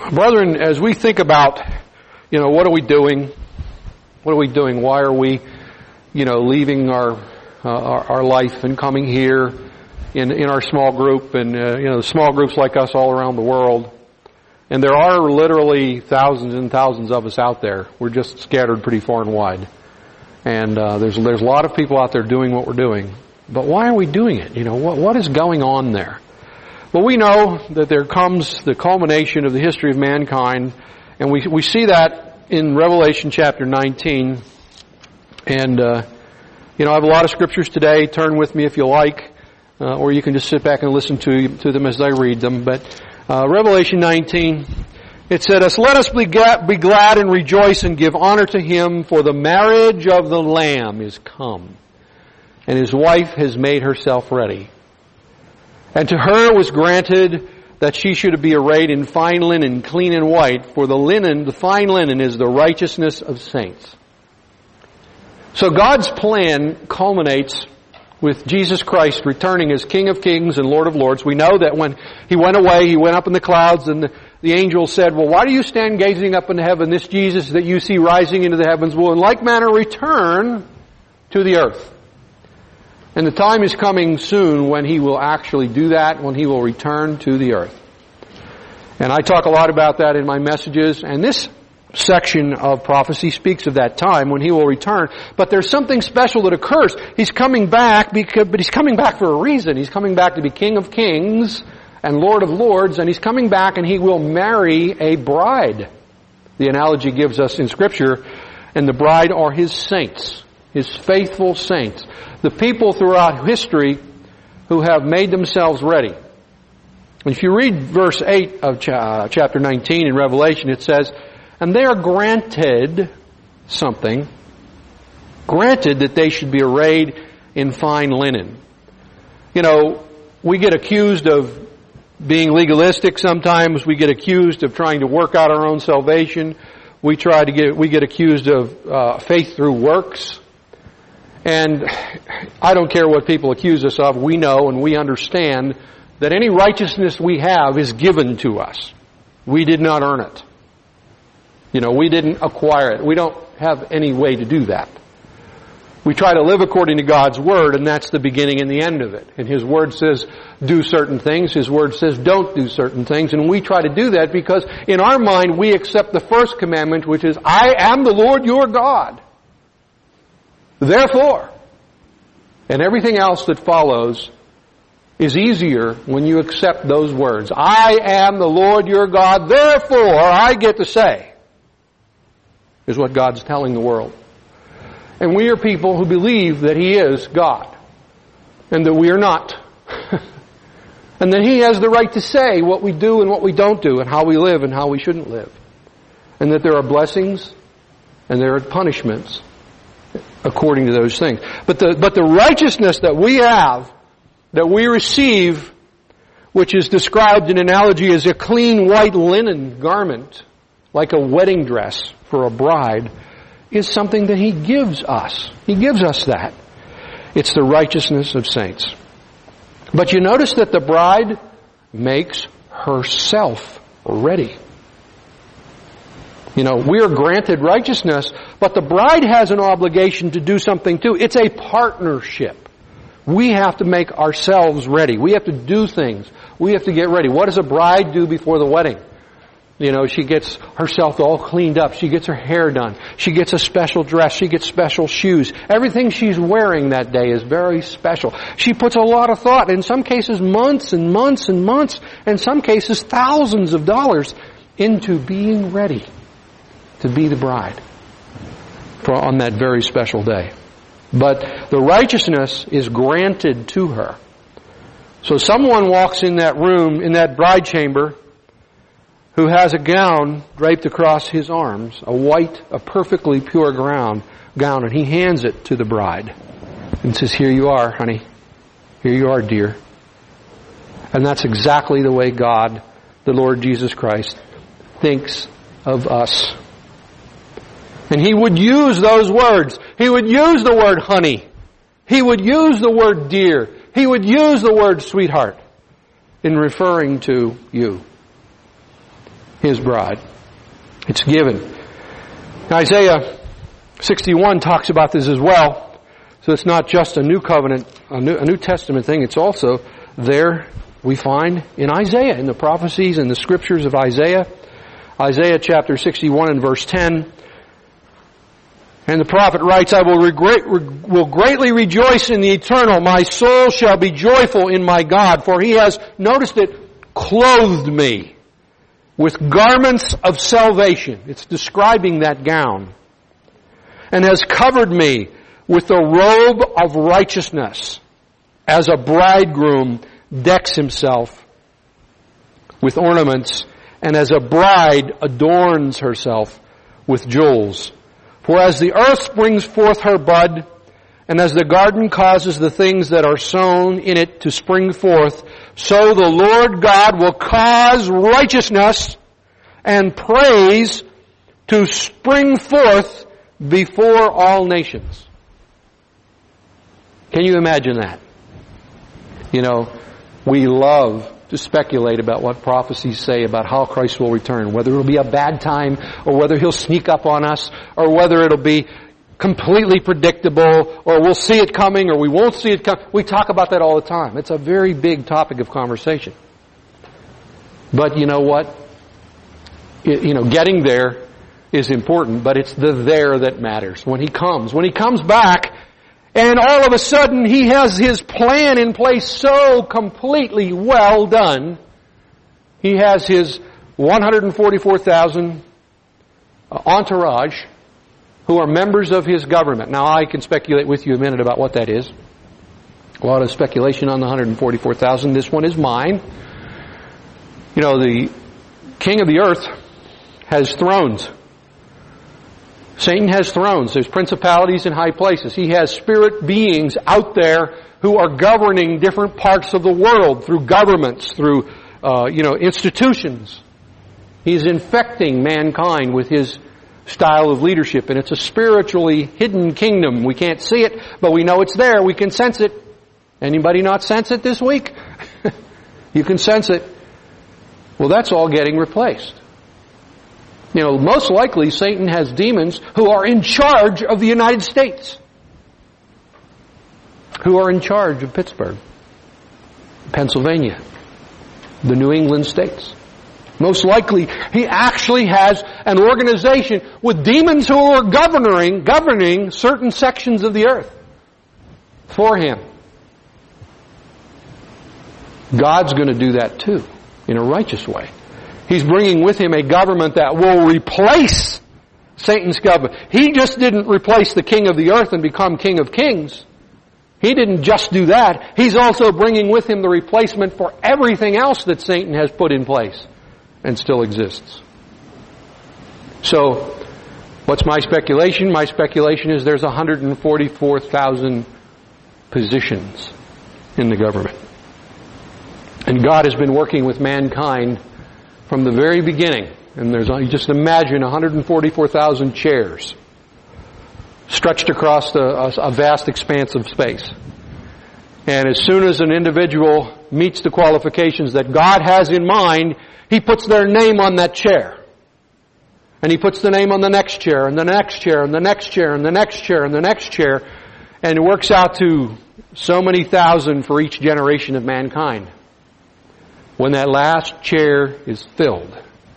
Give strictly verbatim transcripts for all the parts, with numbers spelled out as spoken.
Brethren, as we think about, you know, what are we doing? What are we doing? Why are we, you know, leaving our uh, our, our life and coming here in in our small group and uh, you know, small groups like us all around the world? And there are literally thousands and thousands of us out there. We're just scattered pretty far and wide. And uh, there's there's a lot of people out there doing what we're doing. But why are we doing it? You know, what what is going on there? Well, we know that there comes the culmination of the history of mankind, and we we see that in Revelation chapter nineteen. And uh, you know, I have a lot of scriptures today. Turn with me if you like, uh, or you can just sit back and listen to to them as I read them. But uh, Revelation nineteen, it said, "Us, let us be glad, be glad and rejoice and give honor to Him, for the marriage of the Lamb is come, and His wife has made herself ready. And to her was granted that she should be arrayed in fine linen, clean and white, for the linen, the fine linen, is the righteousness of saints." So God's plan culminates with Jesus Christ returning as King of Kings and Lord of Lords. We know that when He went away, He went up in the clouds, and the, the angel said, "Well, why do you stand gazing up into heaven? This Jesus that you see rising into the heavens will in like manner return to the earth." And the time is coming soon when He will actually do that, when He will return to the earth. And I talk a lot about that in my messages, and this section of prophecy speaks of that time when He will return. But there's something special that occurs. He's coming back, because, but He's coming back for a reason. He's coming back to be King of Kings and Lord of Lords, and He's coming back and He will marry a bride. The analogy gives us in Scripture, and the bride are His saints, His faithful saints. The people throughout history who have made themselves ready. If you read verse eight of chapter nineteen in Revelation, it says, "And they are granted something, granted that they should be arrayed in fine linen." You know, we get accused of being legalistic sometimes. We get accused of trying to work out our own salvation. We try to get, we get accused of uh, faith through works. And I don't care what people accuse us of. We know and we understand that any righteousness we have is given to us. We did not earn it. You know, we didn't acquire it. We don't have any way to do that. We try to live according to God's Word, and that's the beginning and the end of it. And His Word says, do certain things. His Word says, don't do certain things. And we try to do that because in our mind we accept the first commandment, which is, "I am the Lord your God. Therefore," and everything else that follows is easier when you accept those words. "I am the Lord your God, therefore I get to say," is what God's telling the world. And we are people who believe that He is God, and that we are not. And that He has the right to say what we do and what we don't do, and how we live and how we shouldn't live. And that there are blessings and there are punishments according to those things. But the, but the righteousness that we have, that we receive, which is described in analogy as a clean white linen garment, like a wedding dress for a bride, is something that He gives us. He gives us that. It's the righteousness of saints. But you notice that the bride makes herself ready. You know, we are granted righteousness, but the bride has an obligation to do something too. It's a partnership. We have to make ourselves ready. We have to do things. We have to get ready. What does a bride do before the wedding? You know, she gets herself all cleaned up. She gets her hair done. She gets a special dress. She gets special shoes. Everything she's wearing that day is very special. She puts a lot of thought, in some cases months and months and months, in some cases thousands of dollars, into being ready to be the bride for on that very special day. But the righteousness is granted to her. So someone walks in that room, in that bride chamber, who has a gown draped across his arms, a white, a perfectly pure gown, gown, and he hands it to the bride and says, "Here you are, honey. Here you are, dear." And that's exactly the way God, the Lord Jesus Christ, thinks of us. And He would use those words. He would use the word honey. He would use the word dear. He would use the word sweetheart in referring to you. His bride. It's given. Now, Isaiah sixty-one talks about this as well. So it's not just a New Covenant, a New, a New Testament thing. It's also there we find in Isaiah, in the prophecies and the scriptures of Isaiah. Isaiah chapter sixty-one and verse ten. And the prophet writes, I will, regret, will greatly rejoice in the eternal. My soul shall be joyful in my God, for He has, noticed it, clothed me with garments of salvation. It's describing that gown. And has covered me with the robe of righteousness, as a bridegroom decks himself with ornaments, and as a bride adorns herself with jewels. For as the earth brings forth her bud, and as the garden causes the things that are sown in it to spring forth, so the Lord God will cause righteousness and praise to spring forth before all nations. Can you imagine that? You know, we love to speculate about what prophecies say about how Christ will return, whether it'll be a bad time, or whether He'll sneak up on us, or whether it'll be completely predictable, or we'll see it coming, or we won't see it coming. We talk about that all the time. It's a very big topic of conversation. But you know what? It, you know, getting there is important, but it's the there that matters. When He comes, when He comes back, and all of a sudden He has His plan in place so completely well done. He has His one hundred forty-four thousand entourage who are members of His government. Now I can speculate with you a minute about what that is. A lot of speculation on the one hundred forty-four thousand. This one is mine. You know, the king of the earth has thrones. Satan has thrones. There's principalities in high places. He has spirit beings out there who are governing different parts of the world through governments, through, uh, you know, institutions. He's infecting mankind with his style of leadership, and it's a spiritually hidden kingdom. We can't see it, but we know it's there. We can sense it. Anybody not sense it this week? You can sense it. Well, that's all getting replaced. You know, most likely Satan has demons who are in charge of the United States, who are in charge of Pittsburgh, Pennsylvania, the New England states. Most likely he actually has an organization with demons who are governing, governing certain sections of the earth for him. God's going to do that too, in a righteous way. He's bringing with Him a government that will replace Satan's government. He just didn't replace the king of the earth and become king of kings. He didn't just do that. He's also bringing with Him the replacement for everything else that Satan has put in place and still exists. So, what's my speculation? My speculation is there's one hundred forty-four thousand positions in the government. And God has been working with mankind from the very beginning. And there's, you just imagine one hundred forty-four thousand chairs stretched across a, a vast expanse of space. And as soon as an individual meets the qualifications that God has in mind, He puts their name on that chair. And He puts the name on the next chair, and the next chair, and the next chair, and the next chair, and the next chair. And it works out to so many thousand for each generation of mankind. When that last chair is filled,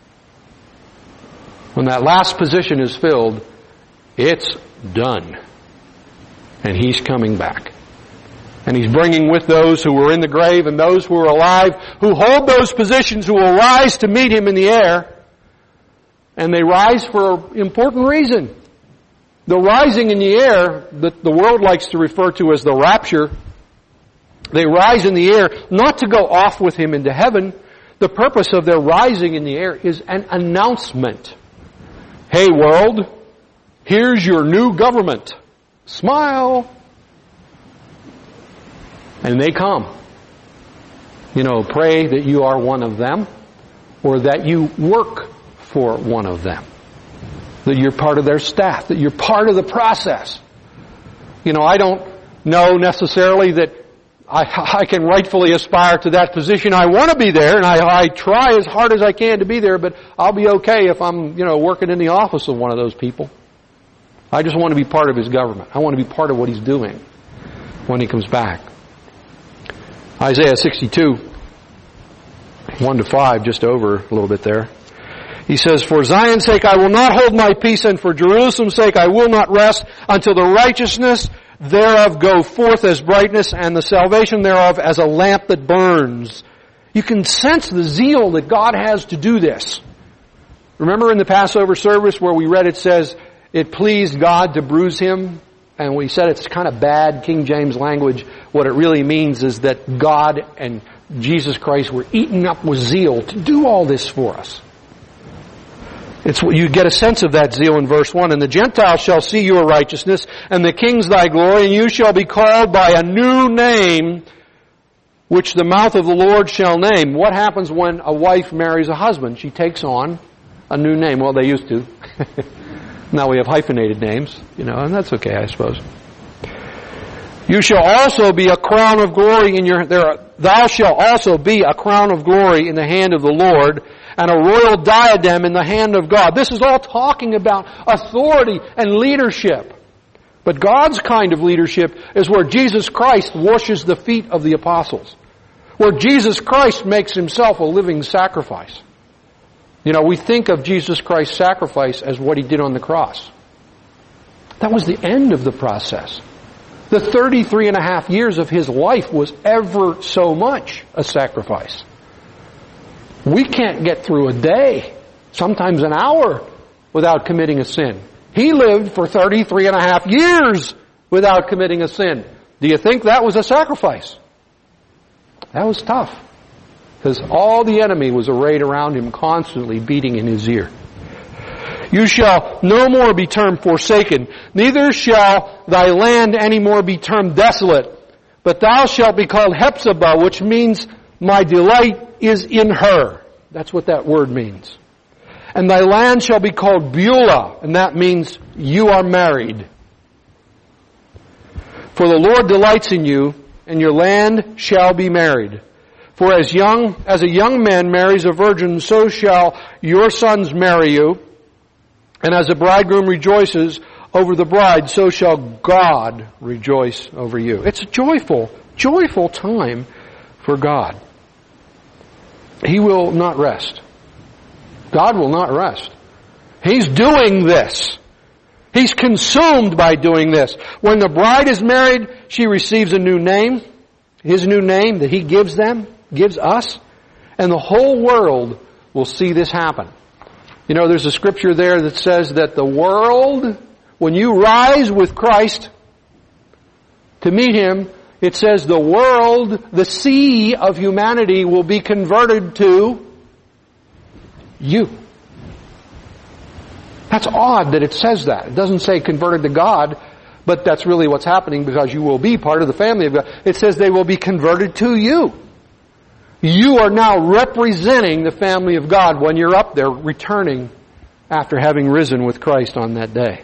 when that last position is filled, it's done. And He's coming back. And He's bringing with those who were in the grave and those who are alive, who hold those positions, who will rise to meet Him in the air. And they rise for an important reason. The rising in the air that the world likes to refer to as the rapture, they rise in the air not to go off with Him into heaven. The purpose of their rising in the air is an announcement. Hey world, here's your new government. Smile. And they come. You know, pray that you are one of them, or that you work for one of them. That you're part of their staff, that you're part of the process. You know, I don't know necessarily that I, I can rightfully aspire to that position. I want to be there, and I, I try as hard as I can to be there, but I'll be okay if I'm, you know, working in the office of one of those people. I just want to be part of His government. I want to be part of what He's doing when He comes back. Isaiah sixty-two, one to five, just over a little bit there. He says, "For Zion's sake I will not hold my peace, and for Jerusalem's sake I will not rest, until the righteousness thereof go forth as brightness, and the salvation thereof as a lamp that burns." You can sense the zeal that God has to do this. Remember in the Passover service where we read it says, it pleased God to bruise Him? And we said it's kind of bad King James language. What it really means is that God and Jesus Christ were eaten up with zeal to do all this for us. It's, you get a sense of that zeal in verse one. "And the Gentiles shall see your righteousness, and the kings thy glory, and you shall be called by a new name, which the mouth of the Lord shall name." What happens when a wife marries a husband? She takes on a new name. Well, they used to. Now we have hyphenated names, you know, and that's okay, I suppose. "You shall also be a crown of glory in your, there, thou shalt also be a crown of glory in the hand of the Lord, and a royal diadem in the hand of God." This is all talking about authority and leadership. But God's kind of leadership is where Jesus Christ washes the feet of the apostles. Where Jesus Christ makes Himself a living sacrifice. You know, we think of Jesus Christ's sacrifice as what He did on the cross. That was the end of the process. The thirty-three and a half years of His life was ever so much a sacrifice. We can't get through a day, sometimes an hour, without committing a sin. He lived for thirty-three and a half years without committing a sin. Do you think that was a sacrifice? That was tough. Because all the enemy was arrayed around Him, constantly beating in His ear. "You shall no more be termed forsaken, neither shall thy land any more be termed desolate, but thou shalt be called Hephzibah," which means my delight is in her. That's what that word means. "And thy land shall be called Beulah," and that means you are married. "For the Lord delights in you, and your land shall be married. For as young as a young man marries a virgin, so shall your sons marry you. And as a bridegroom rejoices over the bride, so shall God rejoice over you." It's a joyful, joyful time for God. He will not rest. God will not rest. He's doing this. He's consumed by doing this. When the bride is married, she receives a new name. His new name that He gives them, gives us. And the whole world will see this happen. You know, there's a scripture there that says that the world, when you rise with Christ to meet Him, it says the world, the sea of humanity will be converted to you. That's odd that it says that. It doesn't say converted to God, but that's really what's happening because you will be part of the family of God. It says they will be converted to you. You are now representing the family of God when you're up there returning after having risen with Christ on that day.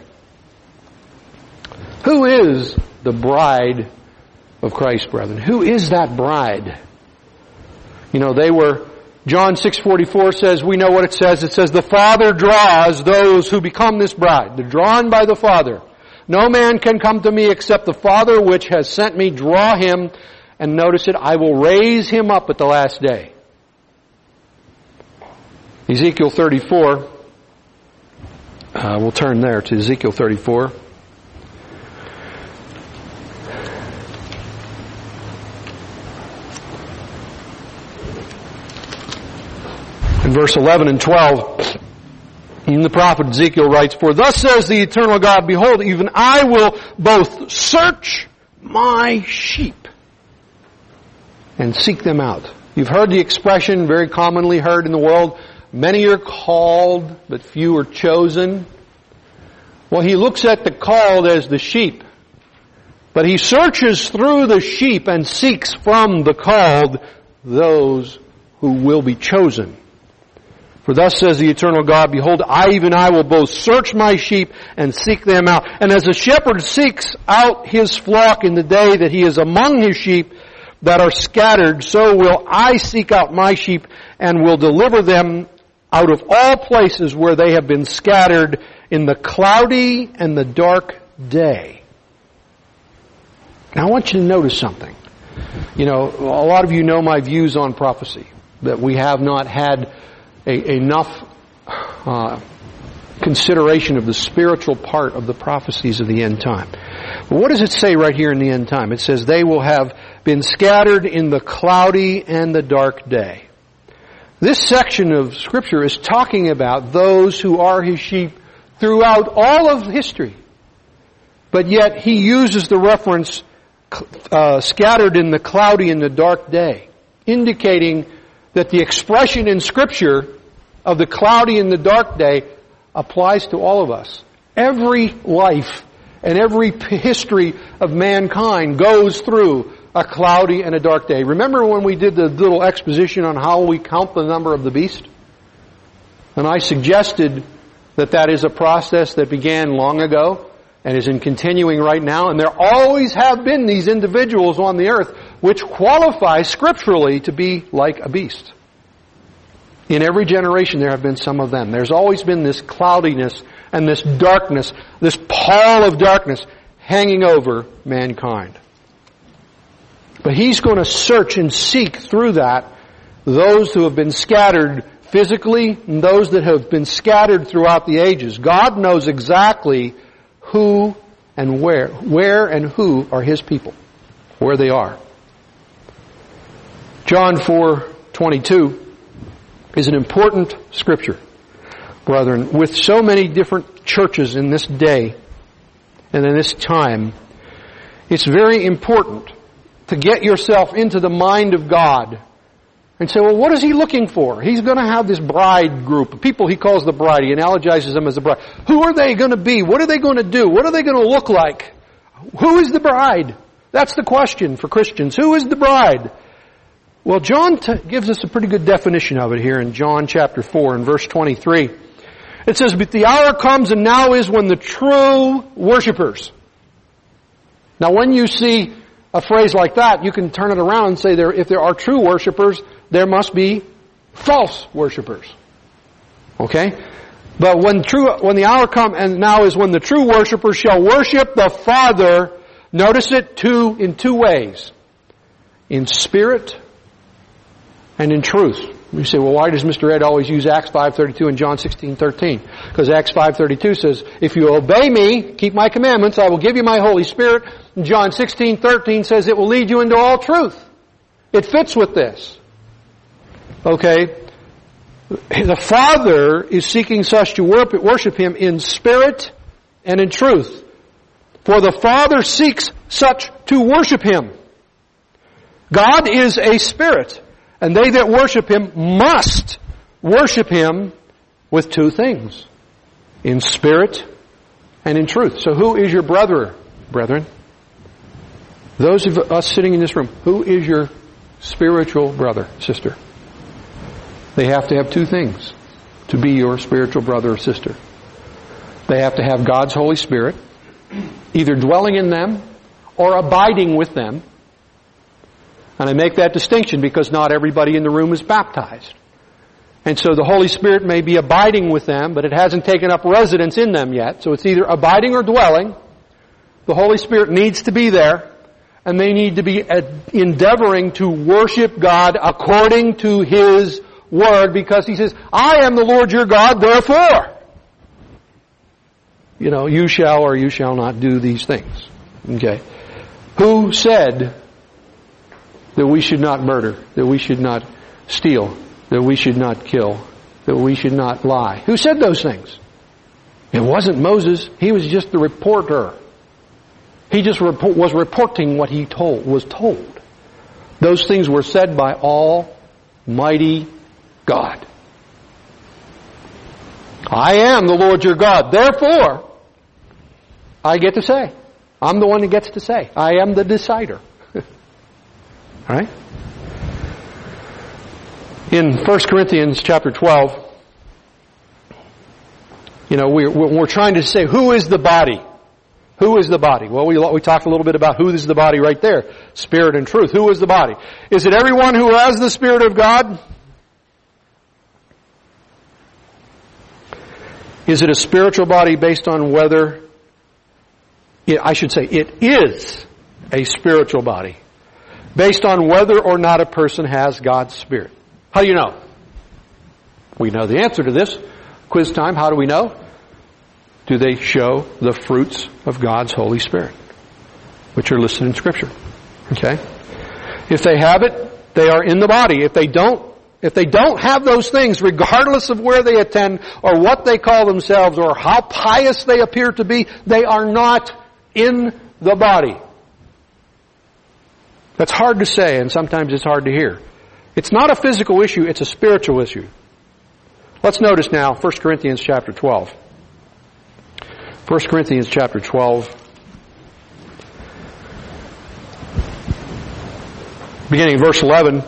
Who is the bride of Christ, brethren? Who is that bride? You know, they were, John six forty-four says, we know what it says. It says, the Father draws those who become this bride. They're drawn by the Father. No man can come to me except the Father which has sent me draw him. And notice it, I will raise him up at the last day. Ezekiel thirty-four. Uh, we'll turn there to Ezekiel thirty-four. In verse eleven and twelve, even the prophet Ezekiel writes, for thus says the eternal God, behold, even I will both search my sheep and seek them out. You've heard the expression, very commonly heard in the world, many are called, but few are chosen. Well, he looks at the called as the sheep, but he searches through the sheep and seeks from the called those who will be chosen. For thus says the eternal God, behold, I even I will both search my sheep and seek them out. And as a shepherd seeks out his flock in the day that he is among his sheep, that are scattered, so will I seek out my sheep and will deliver them out of all places where they have been scattered in the cloudy and the dark day. Now I want you to notice something. You know, a lot of you know my views on prophecy, that we have not had a, enough uh, consideration of the spiritual part of the prophecies of the end time. But what does it say right here in the end time? It says, they will have been scattered in the cloudy and the dark day. This section of Scripture is talking about those who are His sheep throughout all of history. But yet He uses the reference uh, scattered in the cloudy and the dark day, indicating that the expression in Scripture of the cloudy and the dark day applies to all of us. Every life and every history of mankind goes through a cloudy and a dark day. Remember when we did the little exposition on how we count the number of the beast? And I suggested that that is a process that began long ago and is in continuing right now. And there always have been these individuals on the earth which qualify scripturally to be like a beast. In every generation there have been some of them. There's always been this cloudiness and this darkness, this pall of darkness hanging over mankind. But He's going to search and seek through that those who have been scattered physically and those that have been scattered throughout the ages. God knows exactly who and where, where and who are His people, where they are. John four twenty-two is an important scripture, brethren. With so many different churches in this day and in this time, it's very important to get yourself into the mind of God and say, well, what is He looking for? He's going to have this bride group of people He calls the bride. He analogizes them as the bride. Who are they going to be? What are they going to do? What are they going to look like? Who is the bride? That's the question for Christians. Who is the bride? Well, John t- gives us a pretty good definition of it here in John chapter four and verse twenty-three. It says, but the hour comes and now is when the true worshipers. Now when you see a phrase like that, you can turn it around and say there, if there are true worshipers, there must be false worshipers. Okay? But when true, when the hour comes and now is when the true worshipers shall worship the Father, notice it two, in two ways. In spirit and in truth. You say, well, why does Mister Ed always use Acts five thirty-two and John sixteen thirteen? Because Acts five thirty-two says, if you obey me, keep my commandments, I will give you my Holy Spirit. And John sixteen thirteen says it will lead you into all truth. It fits with this. Okay? The Father is seeking such to worship Him in spirit and in truth. For the Father seeks such to worship Him. God is a spirit. And they that worship Him must worship Him with two things. In spirit and in truth. So who is your brother, brethren? Those of us sitting in this room, who is your spiritual brother, sister? They have to have two things to be your spiritual brother or sister. They have to have God's Holy Spirit, either dwelling in them or abiding with them. And I make that distinction because not everybody in the room is baptized. And so the Holy Spirit may be abiding with them, but it hasn't taken up residence in them yet. So it's either abiding or dwelling. The Holy Spirit needs to be there, and they need to be endeavoring to worship God according to His Word, because He says, I am the Lord your God, therefore, you know, you shall or you shall not do these things. Okay. Who said that we should not murder, that we should not steal, that we should not kill, that we should not lie? Who said those things? It wasn't Moses. He was just the reporter. He just report, was reporting what he told was told. Those things were said by Almighty God. I am the Lord your God. Therefore, I get to say. I'm the one who gets to say. I am the decider. All right? In First Corinthians chapter twelve, you know, we're, we're trying to say, who is the body? Who is the body? Well, we, we talked a little bit about who is the body right there. Spirit and truth. Who is the body? Is it everyone who has the Spirit of God? Is it a spiritual body based on whether, it, I should say, it is a spiritual body based on whether or not a person has God's Spirit? How do you know? We know the answer to this. Quiz time. How do we know? Do they show the fruits of God's Holy Spirit, which are listed in Scripture? Okay? If they have it, they are in the body. If they don't, if they don't have those things, regardless of where they attend or what they call themselves or how pious they appear to be, they are not in the body. That's hard to say, and sometimes it's hard to hear. It's not a physical issue, it's a spiritual issue. Let's notice now First Corinthians chapter twelve. First Corinthians chapter twelve. Beginning verse eleven.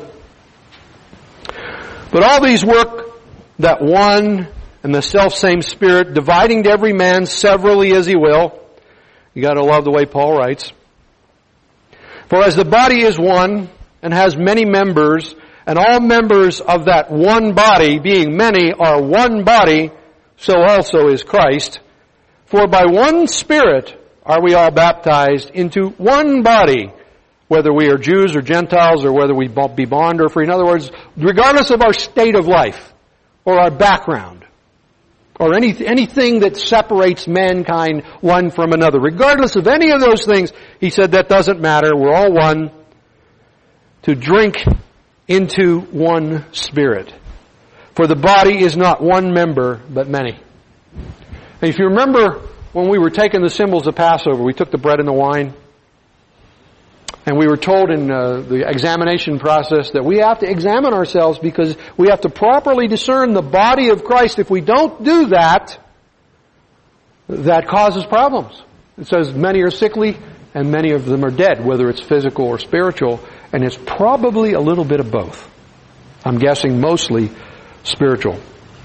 But all these work that one and the selfsame Spirit, dividing to every man severally as he will. You gotta love the way Paul writes. For as the body is one and has many members, and all members of that one body, being many, are one body, so also is Christ. For by one Spirit are we all baptized into one body, whether we are Jews or Gentiles, or whether we be bond or free. In other words, regardless of our state of life, or our background, or any, anything that separates mankind one from another. Regardless of any of those things, he said that doesn't matter. We're all one. To drink into one Spirit. For the body is not one member, but many. And if you remember when we were taking the symbols of Passover, we took the bread and the wine, and we were told in uh, the examination process that we have to examine ourselves because we have to properly discern the body of Christ. If we don't do that, that causes problems. It says many are sickly and many of them are dead, whether it's physical or spiritual, and it's probably a little bit of both. I'm guessing mostly spiritual.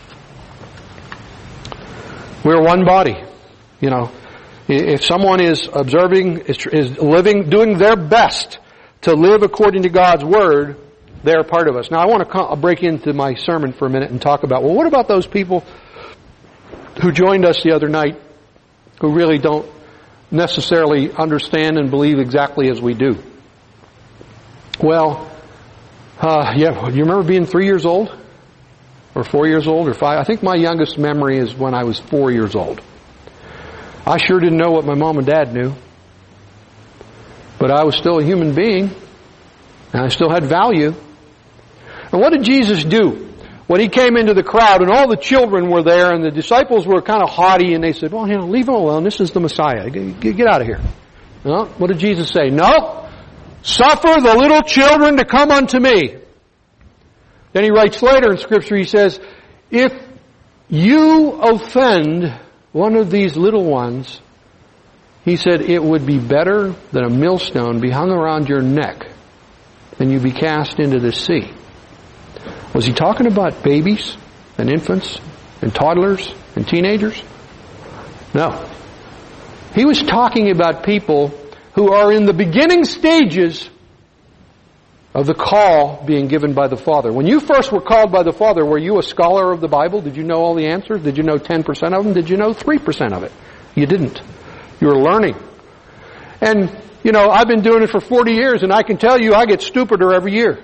We're one body. You know, if someone is observing, is, is living, doing their best to live according to God's Word, they're a part of us. Now I want to come, I'll break into my sermon for a minute and talk about, well, what about those people who joined us the other night who really don't necessarily understand and believe exactly as we do? Well, uh, yeah, you remember being three years old? Or four years old? Or five? I think my youngest memory is when I was four years old. I sure didn't know what my mom and dad knew. But I was still a human being. And I still had value. And what did Jesus do? When He came into the crowd and all the children were there and the disciples were kind of haughty and they said, well, you know, leave him alone. This is the Messiah. Get, get out of here. No? What did Jesus say? No. Suffer the little children to come unto me. Then He writes later in Scripture, He says, if you offend one of these little ones, He said, it would be better that a millstone be hung around your neck than you be cast into the sea. Was He talking about babies and infants and toddlers and teenagers? No. He was talking about people who are in the beginning stages of the call being given by the Father. When you first were called by the Father, were you a scholar of the Bible? Did you know all the answers? Did you know ten percent of them? Did you know three percent of it? You didn't. You were learning. And, you know, I've been doing it for forty years, and I can tell you I get stupider every year.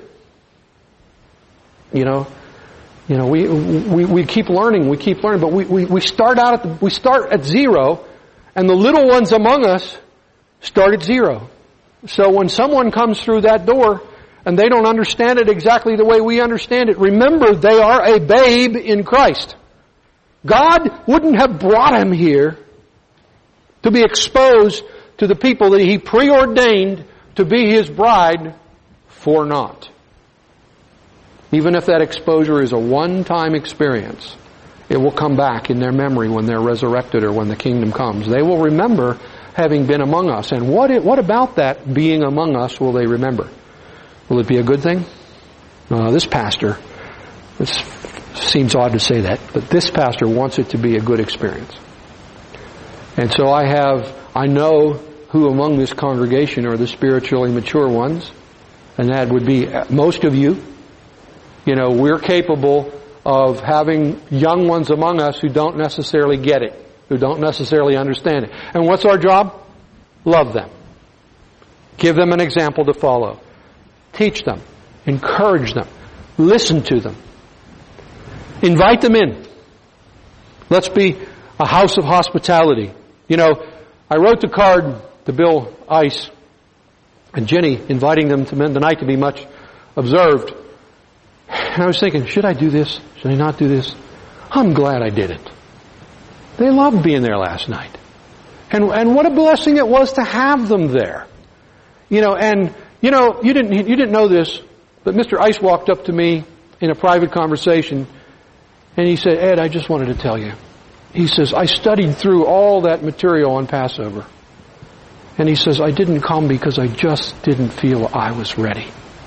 You know, you know, we we, we keep learning, we keep learning, but we, we, we start out at the, we start at zero, and the little ones among us start at zero. So when someone comes through that door, and they don't understand it exactly the way we understand it, remember, they are a babe in Christ. God wouldn't have brought him here to be exposed to the people that He preordained to be His bride for naught. Even if that exposure is a one-time experience, it will come back in their memory when they're resurrected or when the kingdom comes. They will remember having been among us. And what it, what about that being among us will they remember? Will it be a good thing? Uh, this pastor, this seems odd to say that, but this pastor wants it to be a good experience. And so I have I know who among this congregation are the spiritually mature ones, and that would be most of you. You know, we're capable of having young ones among us who don't necessarily get it, who don't necessarily understand it. And what's our job? Love them. Give them an example to follow. Teach them. Encourage them. Listen to them. Invite them in. Let's be a house of hospitality. You know, I wrote the card to Bill Ice and Jenny, inviting them to spend the night to be much observed. And I was thinking, should I do this? Should I not do this? I'm glad I did it. They loved being there last night. And and what a blessing it was to have them there. You know, and you know, you didn't you didn't know this, but Mister Ice walked up to me in a private conversation and he said, Ed, I just wanted to tell you. He says, I studied through all that material on Passover. And he says, I didn't come because I just didn't feel I was ready.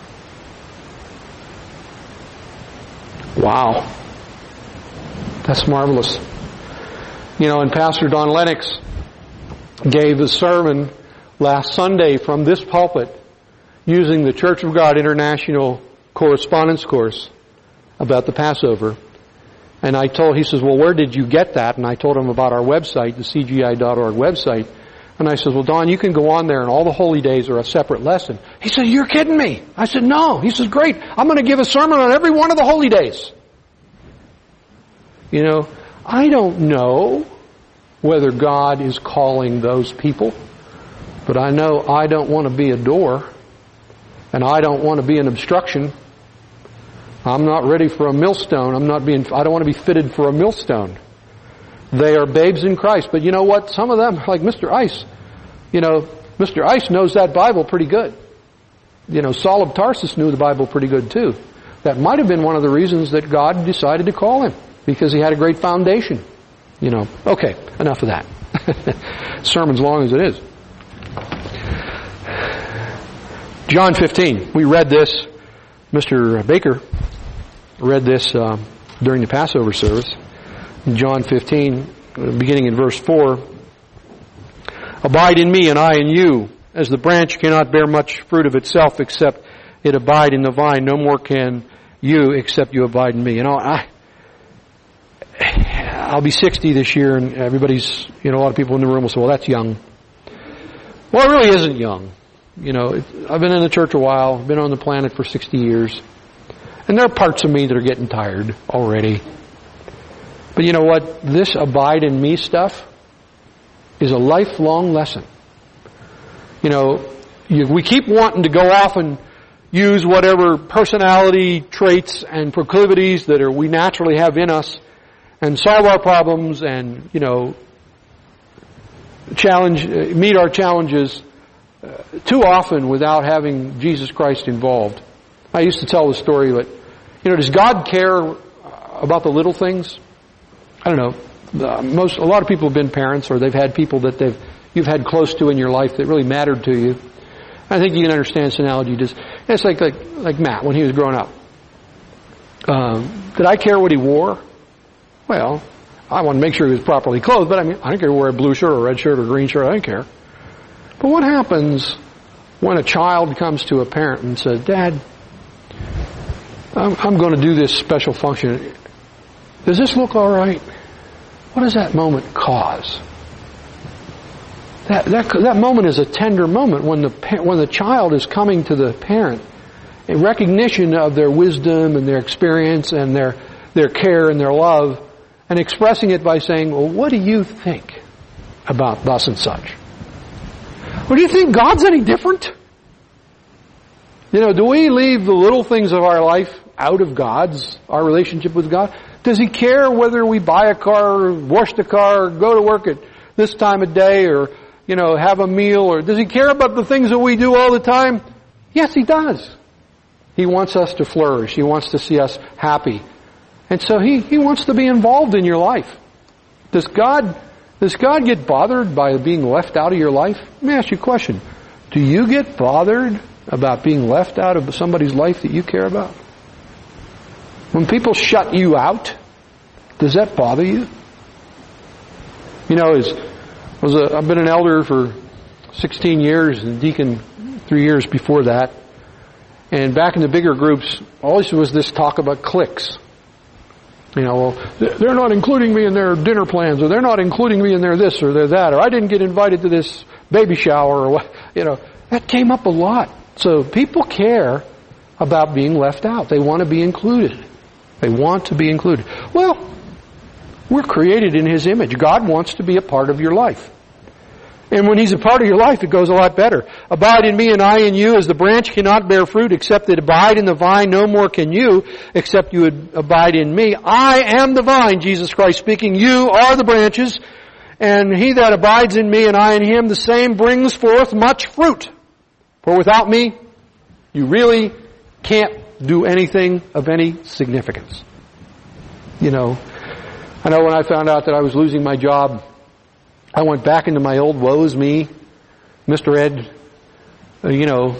Wow. That's marvelous. You know, and Pastor Don Lennox gave a sermon last Sunday from this pulpit using the Church of God International correspondence course about the Passover. And I told, he says, well, where did you get that? And I told him about our website, the C G I dot org website. And I said, well, Don, you can go on there and all the holy days are a separate lesson. He said, you're kidding me. I said, no. He says, great. I'm going to give a sermon on every one of the holy days. You know, I don't know whether God is calling those people, but I know I don't want to be a door, and I don't want to be an obstruction. I'm not ready for a millstone. I'm not being, I don't want to be fitted for a millstone. They are babes in Christ. But you know what? Some of them, like Mister Ice, you know, Mister Ice knows that Bible pretty good. You know, Saul of Tarsus knew the Bible pretty good too. That might have been one of the reasons that God decided to call him, because he had a great foundation. You know, okay, enough of that. Sermon's long as it is. John fifteen. We read this. Mister Baker read this uh, during the Passover service. In John fifteen, beginning in verse four. Abide in me and I in you, as the branch cannot bear much fruit of itself except it abide in the vine. No more can you except you abide in me. You know, I, I'll be sixty this year, and everybody's, you know, a lot of people in the room will say, well, that's young. Well, it really isn't young. You know, it, I've been in the church a while. I've been on the planet for sixty years. And there are parts of me that are getting tired already. But you know what? This abide in me stuff is a lifelong lesson. You know, you, we keep wanting to go off and use whatever personality traits and proclivities that are we naturally have in us and solve our problems and, you know, challenge, meet our challenges uh, too often without having Jesus Christ involved. I used to tell the story that, you know, does God care about the little things? I don't know. The, most, a lot of people have been parents, or they've had people that they've, you've had close to in your life that really mattered to you. I think you can understand this analogy. Just, it's like, like, like Matt when he was growing up. Um, did I care what he wore? Well, I wanted to make sure he was properly clothed, but I mean, I don't care if he wore a blue shirt or a red shirt or a green shirt. I don't care. But what happens when a child comes to a parent and says, Dad, I'm, I'm going to do this special function. Does this look all right? What does that moment cause? That that that moment is a tender moment when the when the child is coming to the parent in recognition of their wisdom and their experience and their their care and their love, and expressing it by saying, "Well, what do you think about thus and such?" Well, do you think God's any different? You know, do we leave the little things of our life out of God's, our relationship with God? Does He care whether we buy a car, or wash the car, or go to work at this time of day, or, you know, have a meal, or does He care about the things that we do all the time? Yes, He does. He wants us to flourish. He wants to see us happy. And so He, He wants to be involved in your life. Does God, does God get bothered by being left out of your life? Let me ask you a question. Do you get bothered about being left out of somebody's life that you care about? When people shut you out, does that bother you? You know, as was a, I've been an elder for sixteen years and deacon three years before that. And back in the bigger groups, always was this talk about cliques. You know, well, they're not including me in their dinner plans, or they're not including me in their this or their that, or I didn't get invited to this baby shower, or what. You know, that came up a lot. So people care about being left out. They want to be included. They want to be included. Well, we're created in His image. God wants to be a part of your life. And when He's a part of your life, it goes a lot better. Abide in me and I in you, as the branch cannot bear fruit except it abide in the vine, no more can you except you abide in me. I am the vine, Jesus Christ speaking. You are the branches. And he that abides in me and I in him, the same brings forth much fruit. For without me, you really can't do anything of any significance. You know, I know when I found out that I was losing my job, I went back into my old woes me, Mister Ed, uh, you know,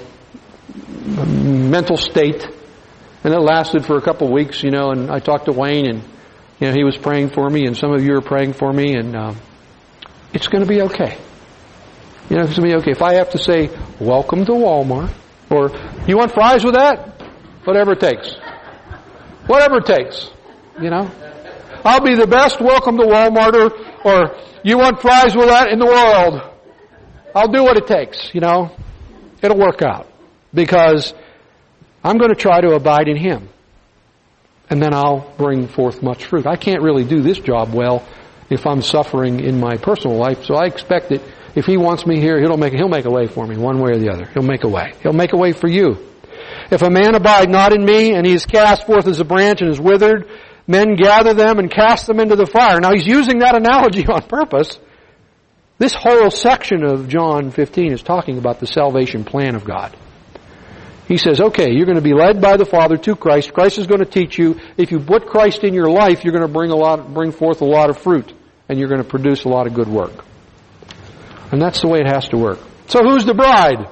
mental state. And it lasted for a couple of weeks, you know, and I talked to Wayne and, you know, he was praying for me and some of you are praying for me and, um, it's going to be okay. You know, it's going to be okay. If I have to say, welcome to Walmart, or you want fries with that? Whatever it takes. Whatever it takes. You know? I'll be the best welcome to Walmart, or, or you want fries with that in the world. I'll do what it takes, you know. It'll work out. Because I'm going to try to abide in Him. And then I'll bring forth much fruit. I can't really do this job well if I'm suffering in my personal life, so I expect that if He wants me here, He'll make, He'll make a way for me, one way or the other. He'll make a way. He'll make a way for you. If a man abide not in me, and he is cast forth as a branch and is withered, men gather them and cast them into the fire. Now he's using that analogy on purpose. This whole section of John fifteen is talking about the salvation plan of God. He says, okay, you're going to be led by the Father to Christ. Christ is going to teach you. If you put Christ in your life, you're going to bring a lot, bring forth a lot of fruit, and you're going to produce a lot of good work. And that's the way it has to work. So who's the bride?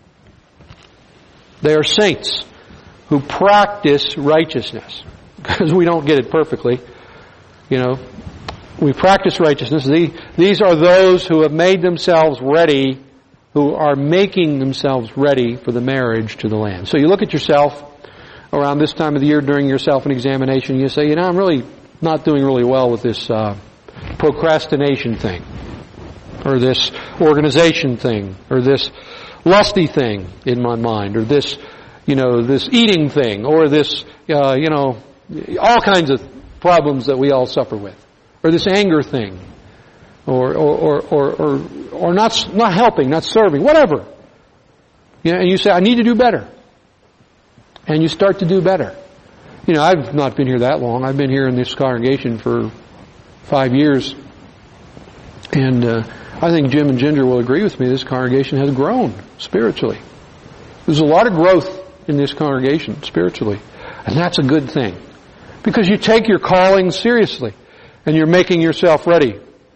They are saints who practice righteousness. Because we don't get it perfectly. You know, we practice righteousness. These are those who have made themselves ready, who are making themselves ready for the marriage to the Lamb. So you look at yourself around this time of the year during your self-examination, and you say, you know, I'm really not doing really well with this uh, procrastination thing, or this organization thing, or this lusty thing in my mind, or this, you know, this eating thing, or this, uh, you know, all kinds of problems that we all suffer with, or this anger thing, or or or or, or not not helping, not serving, whatever. You know, and you say, I need to do better, and you start to do better. You know, I've not been here that long. I've been here in this congregation for five years, and uh, I think Jim and Ginger will agree with me. This congregation has grown spiritually. There's a lot of growth in this congregation spiritually, and that's a good thing. Because you take your calling seriously, and you're making yourself ready.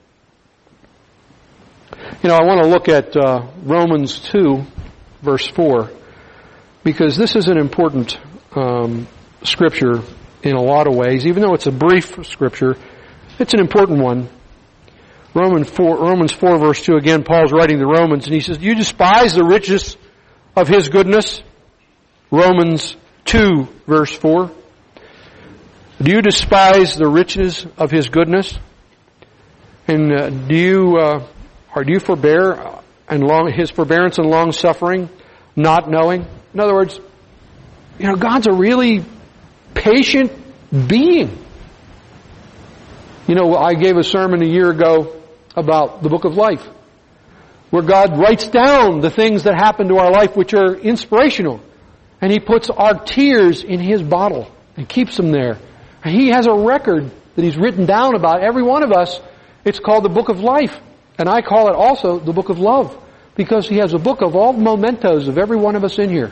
You know, I want to look at uh, Romans two, verse four, because this is an important um, scripture in a lot of ways. Even though it's a brief scripture, it's an important one. Romans four, Romans four, verse two, again, Paul's writing to the Romans, and he says, you despise the riches of His goodness. Romans two, verse four. Do you despise the riches of His goodness? And uh, do you, uh, or do you forbear and long, His forbearance and long suffering, not knowing? In other words, you know, God's a really patient being. You know, I gave a sermon a year ago about the book of life, where God writes down the things that happen to our life which are inspirational. And He puts our tears in His bottle and keeps them there. He has a record that He's written down about every one of us. It's called the book of life. And I call it also the book of love, because He has a book of all the mementos of every one of us in here.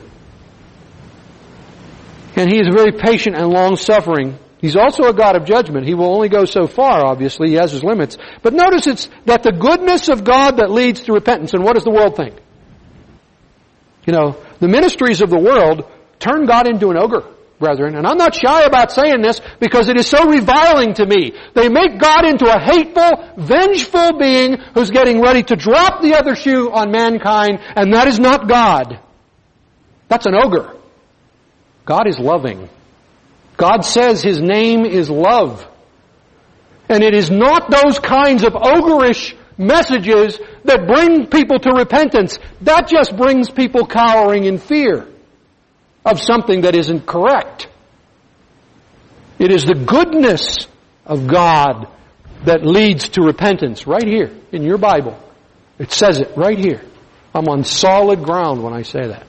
And He is very patient and long-suffering. He's also a God of judgment. He will only go so far, obviously. He has His limits. But notice it's that the goodness of God that leads to repentance. And what does the world think? You know, the ministries of the world turn God into an ogre. brethren, and I'm not shy about saying this because it is so reviling to me. They make God into a hateful, vengeful being who's getting ready to drop the other shoe on mankind, and that is not God. That's an ogre. God is loving. God says His name is love. And it is not those kinds of ogreish messages that bring people to repentance. That just brings people cowering in fear of something that isn't correct. It is the goodness of God that leads to repentance right here in your Bible. It says it right here. I'm on solid ground when I say that.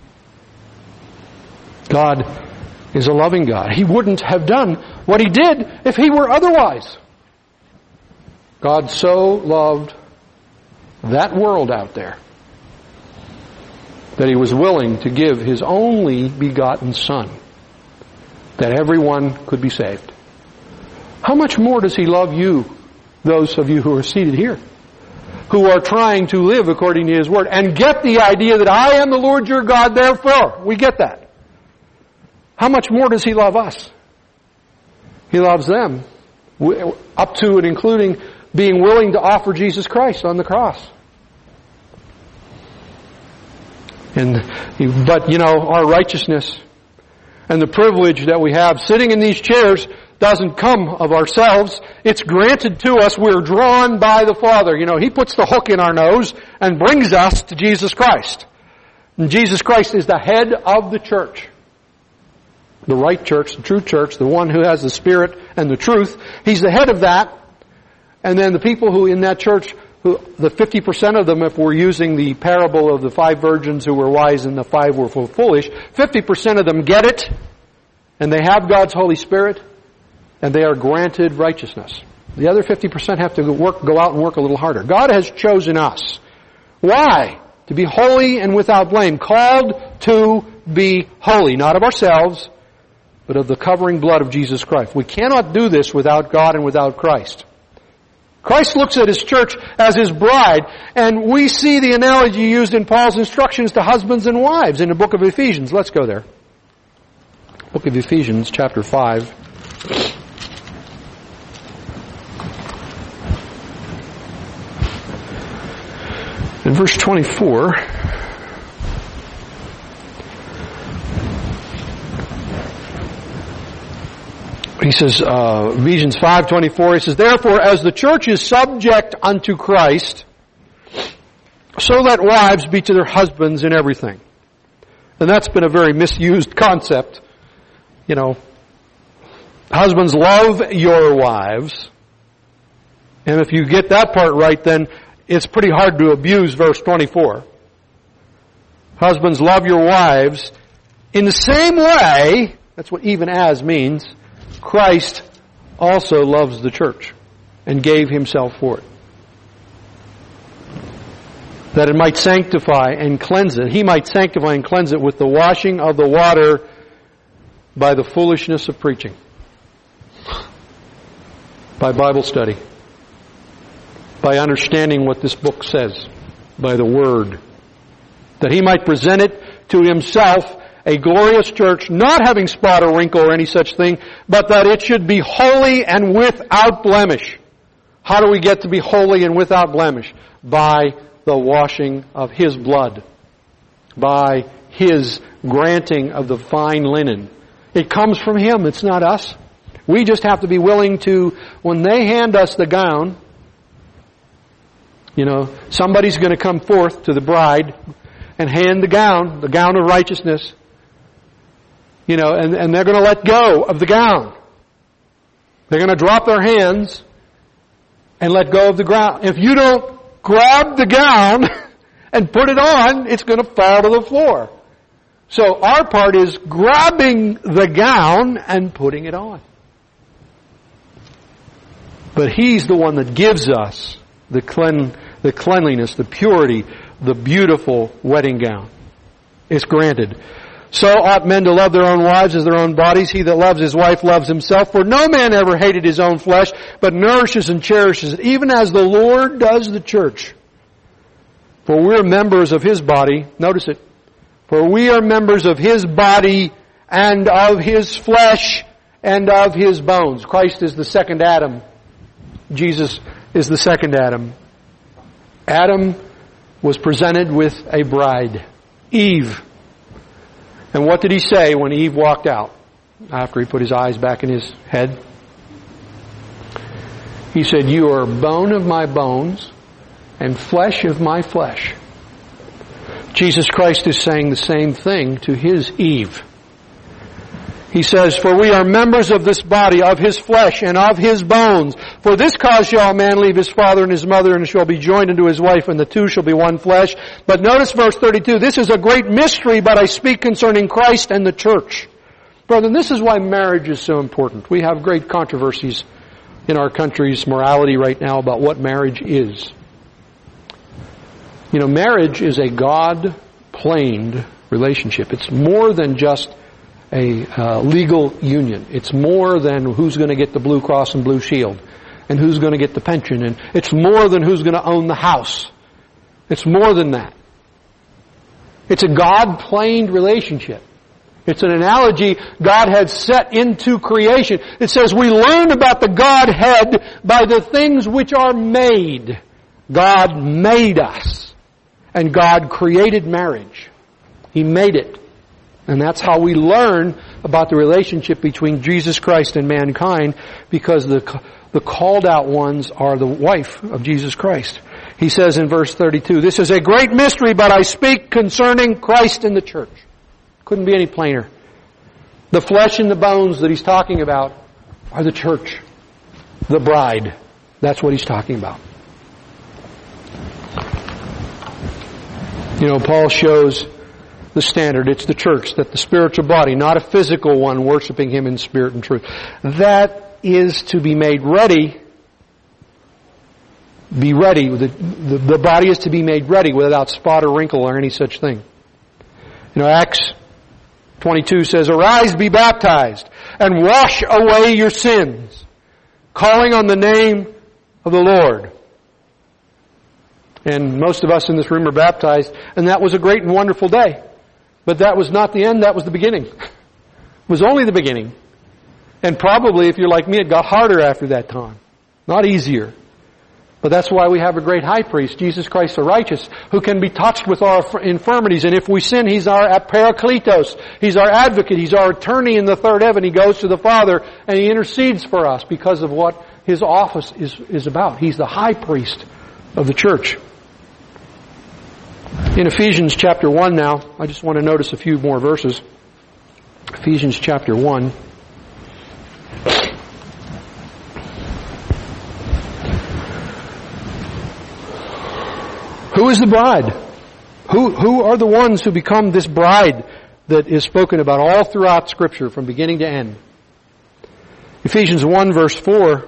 God is a loving God. He wouldn't have done what He did if He were otherwise. God so loved that world out there that He was willing to give His only begotten Son, that everyone could be saved. How much more does He love you, those of you who are seated here, who are trying to live according to His Word, and get the idea that I am the Lord your God, therefore. We get that. How much more does He love us? He loves them, up to and including being willing to offer Jesus Christ on the cross. And, but, you know, our righteousness and the privilege that we have sitting in these chairs doesn't come of ourselves. It's granted to us. We're drawn by the Father. You know, He puts the hook in our nose and brings us to Jesus Christ. And Jesus Christ is the head of the church. The right church, the true church, the one who has the Spirit and the truth. He's the head of that. And then the people who in that church, who, the fifty percent of them, if we're using the parable of the five virgins who were wise and the five were foolish, fifty percent of them get it, and they have God's Holy Spirit, and they are granted righteousness. The other fifty percent have to work, go out and work a little harder. God has chosen us. Why? To be holy and without blame. Called to be holy, not of ourselves, but of the covering blood of Jesus Christ. We cannot do this without God and without Christ. Christ looks at His church as His bride, and we see the analogy used in Paul's instructions to husbands and wives in the book of Ephesians. Let's go there. Book of Ephesians, chapter five. In verse twenty-four, he says, uh, Ephesians five twenty-four, he says, therefore, as the church is subject unto Christ, so let wives be to their husbands in everything. And that's been a very misused concept. You know, husbands, love your wives. And if you get that part right, then it's pretty hard to abuse verse twenty-four. Husbands, love your wives in the same way, that's what even as means, Christ also loves the church and gave Himself for it, that it might sanctify and cleanse it. He might sanctify and cleanse it with the washing of the water by the foolishness of preaching, by Bible study, by understanding what this book says, by the Word, that He might present it to Himself a glorious church, not having spot or wrinkle or any such thing, but that it should be holy and without blemish. How do we get to be holy and without blemish? By the washing of His blood. By His granting of the fine linen. It comes from Him, it's not us. We just have to be willing to, when they hand us the gown, you know, somebody's going to come forth to the bride and hand the gown, the gown of righteousness. You know, and, and they're going to let go of the gown. They're going to drop their hands and let go of the gown. If you don't grab the gown and put it on, it's going to fall to the floor. So our part is grabbing the gown and putting it on. But He's the one that gives us the clean, the cleanliness, the purity, the beautiful wedding gown. It's granted. So ought men to love their own wives as their own bodies. He that loves his wife loves himself. For no man ever hated his own flesh, but nourishes and cherishes it, even as the Lord does the church. For we are members of His body. Notice it. For we are members of His body, and of his flesh and of his bones. Christ is the second Adam. Jesus is the second Adam. Adam was presented with a bride, Eve. And what did he say when Eve walked out after he put his eyes back in his head? He said, "You are bone of my bones and flesh of my flesh." Jesus Christ is saying the same thing to his Eve. He says, "For we are members of this body, of his flesh, and of his bones. For this cause shall a man leave his father and his mother, and shall be joined unto his wife, and the two shall be one flesh." But notice verse thirty-two, "This is a great mystery, but I speak concerning Christ and the church." Brethren, this is why marriage is so important. We have great controversies in our country's morality right now about what marriage is. You know, marriage is a God-planed relationship. It's more than just a uh, legal union. It's more than who's going to get the Blue Cross and Blue Shield and who's going to get the pension. And it's more than who's going to own the house. It's more than that. It's a God-planed relationship. It's an analogy God had set into creation. It says we learn about the Godhead by the things which are made. God made us. And God created marriage. He made it. And that's how we learn about the relationship between Jesus Christ and mankind, because the the called out ones are the wife of Jesus Christ. He says in verse thirty-two, "This is a great mystery, but I speak concerning Christ and the church." Couldn't be any plainer. The flesh and the bones that he's talking about are the church, the bride. That's what he's talking about. You know, Paul shows the standard. It's the church, that the spiritual body, not a physical one, worshiping him in spirit and truth. That is to be made ready. Be ready. The, the, the body is to be made ready without spot or wrinkle or any such thing. You know, Acts twenty-two says, "Arise, be baptized, and wash away your sins, calling on the name of the Lord." And most of us in this room are baptized, and that was a great and wonderful day. But that was not the end, that was the beginning. It was only the beginning. And probably, if you're like me, it got harder after that time. Not easier. But that's why we have a great high priest, Jesus Christ the righteous, who can be touched with our infirmities. And if we sin, He's our Parakletos. He's our advocate. He's our attorney in the third heaven. He goes to the Father and He intercedes for us because of what His office is, is about. He's the high priest of the church. In Ephesians chapter one now, I just want to notice a few more verses. Ephesians chapter one. Who is the bride? Who, who are the ones who become this bride that is spoken about all throughout Scripture from beginning to end? Ephesians one verse four.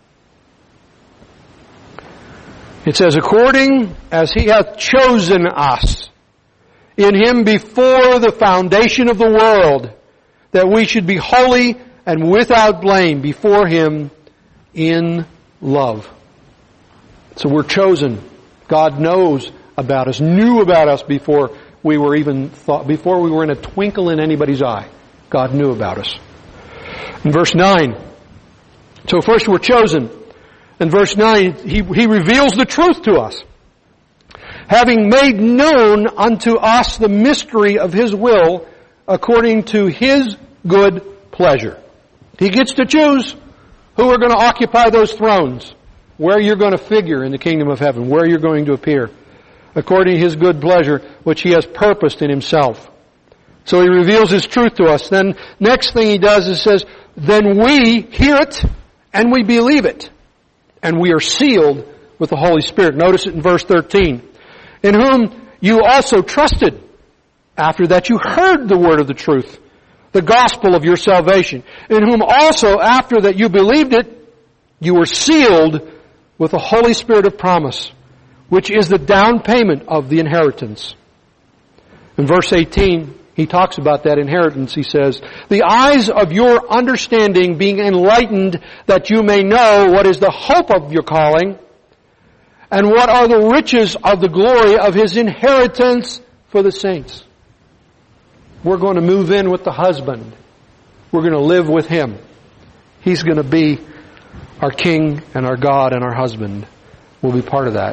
It says, "According as He hath chosen us in Him before the foundation of the world, that we should be holy and without blame before Him in love." So we're chosen. God knows about us, knew about us before we were even thought, before we were in a twinkle in anybody's eye. God knew about us. In verse nine, so first we're chosen. In verse nine, he, he reveals the truth to us. "Having made known unto us the mystery of His will, according to His good pleasure." He gets to choose who are going to occupy those thrones, where you're going to figure in the kingdom of heaven, where you're going to appear, according to His good pleasure, which He has purposed in Himself. So He reveals His truth to us. Then, next thing He does is says, "Then we hear it, and we believe it. And we are sealed with the Holy Spirit." Notice it in verse thirteen. "In whom you also trusted, after that you heard the word of the truth, the gospel of your salvation. In whom also, after that you believed it, you were sealed with the Holy Spirit of promise, which is the down payment of the inheritance." In verse eighteen, he talks about that inheritance. He says, "The eyes of your understanding being enlightened, that you may know what is the hope of your calling, and what are the riches of the glory of His inheritance for the saints." We're going to move in with the husband. We're going to live with him. He's going to be our king and our God, and our husband will be part of that.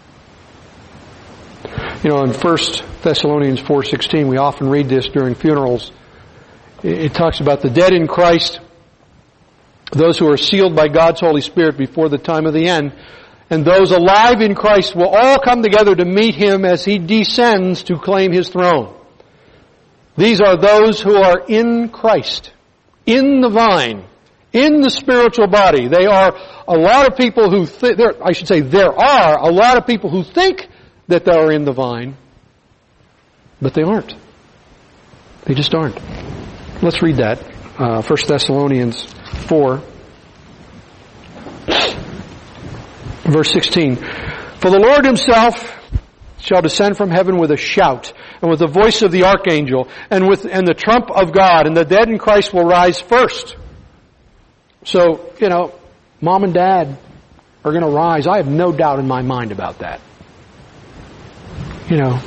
You know, in First Thessalonians four sixteen, we often read this during funerals. It talks about the dead in Christ, those who are sealed by God's Holy Spirit before the time of the end, and those alive in Christ will all come together to meet Him as He descends to claim His throne. These are those who are in Christ, in the vine, in the spiritual body. They are a lot of people who, th- there, I should say, there are a lot of people who think that they are in the vine, but they aren't. They just aren't. Let's read that. Uh, First Thessalonians four, verse sixteen. For the Lord Himself shall descend from heaven with a shout, and with the voice of the archangel, and with and the trump of God, and the dead in Christ will rise first. So, you know, mom and dad are going to rise. I have no doubt in my mind about that. You know,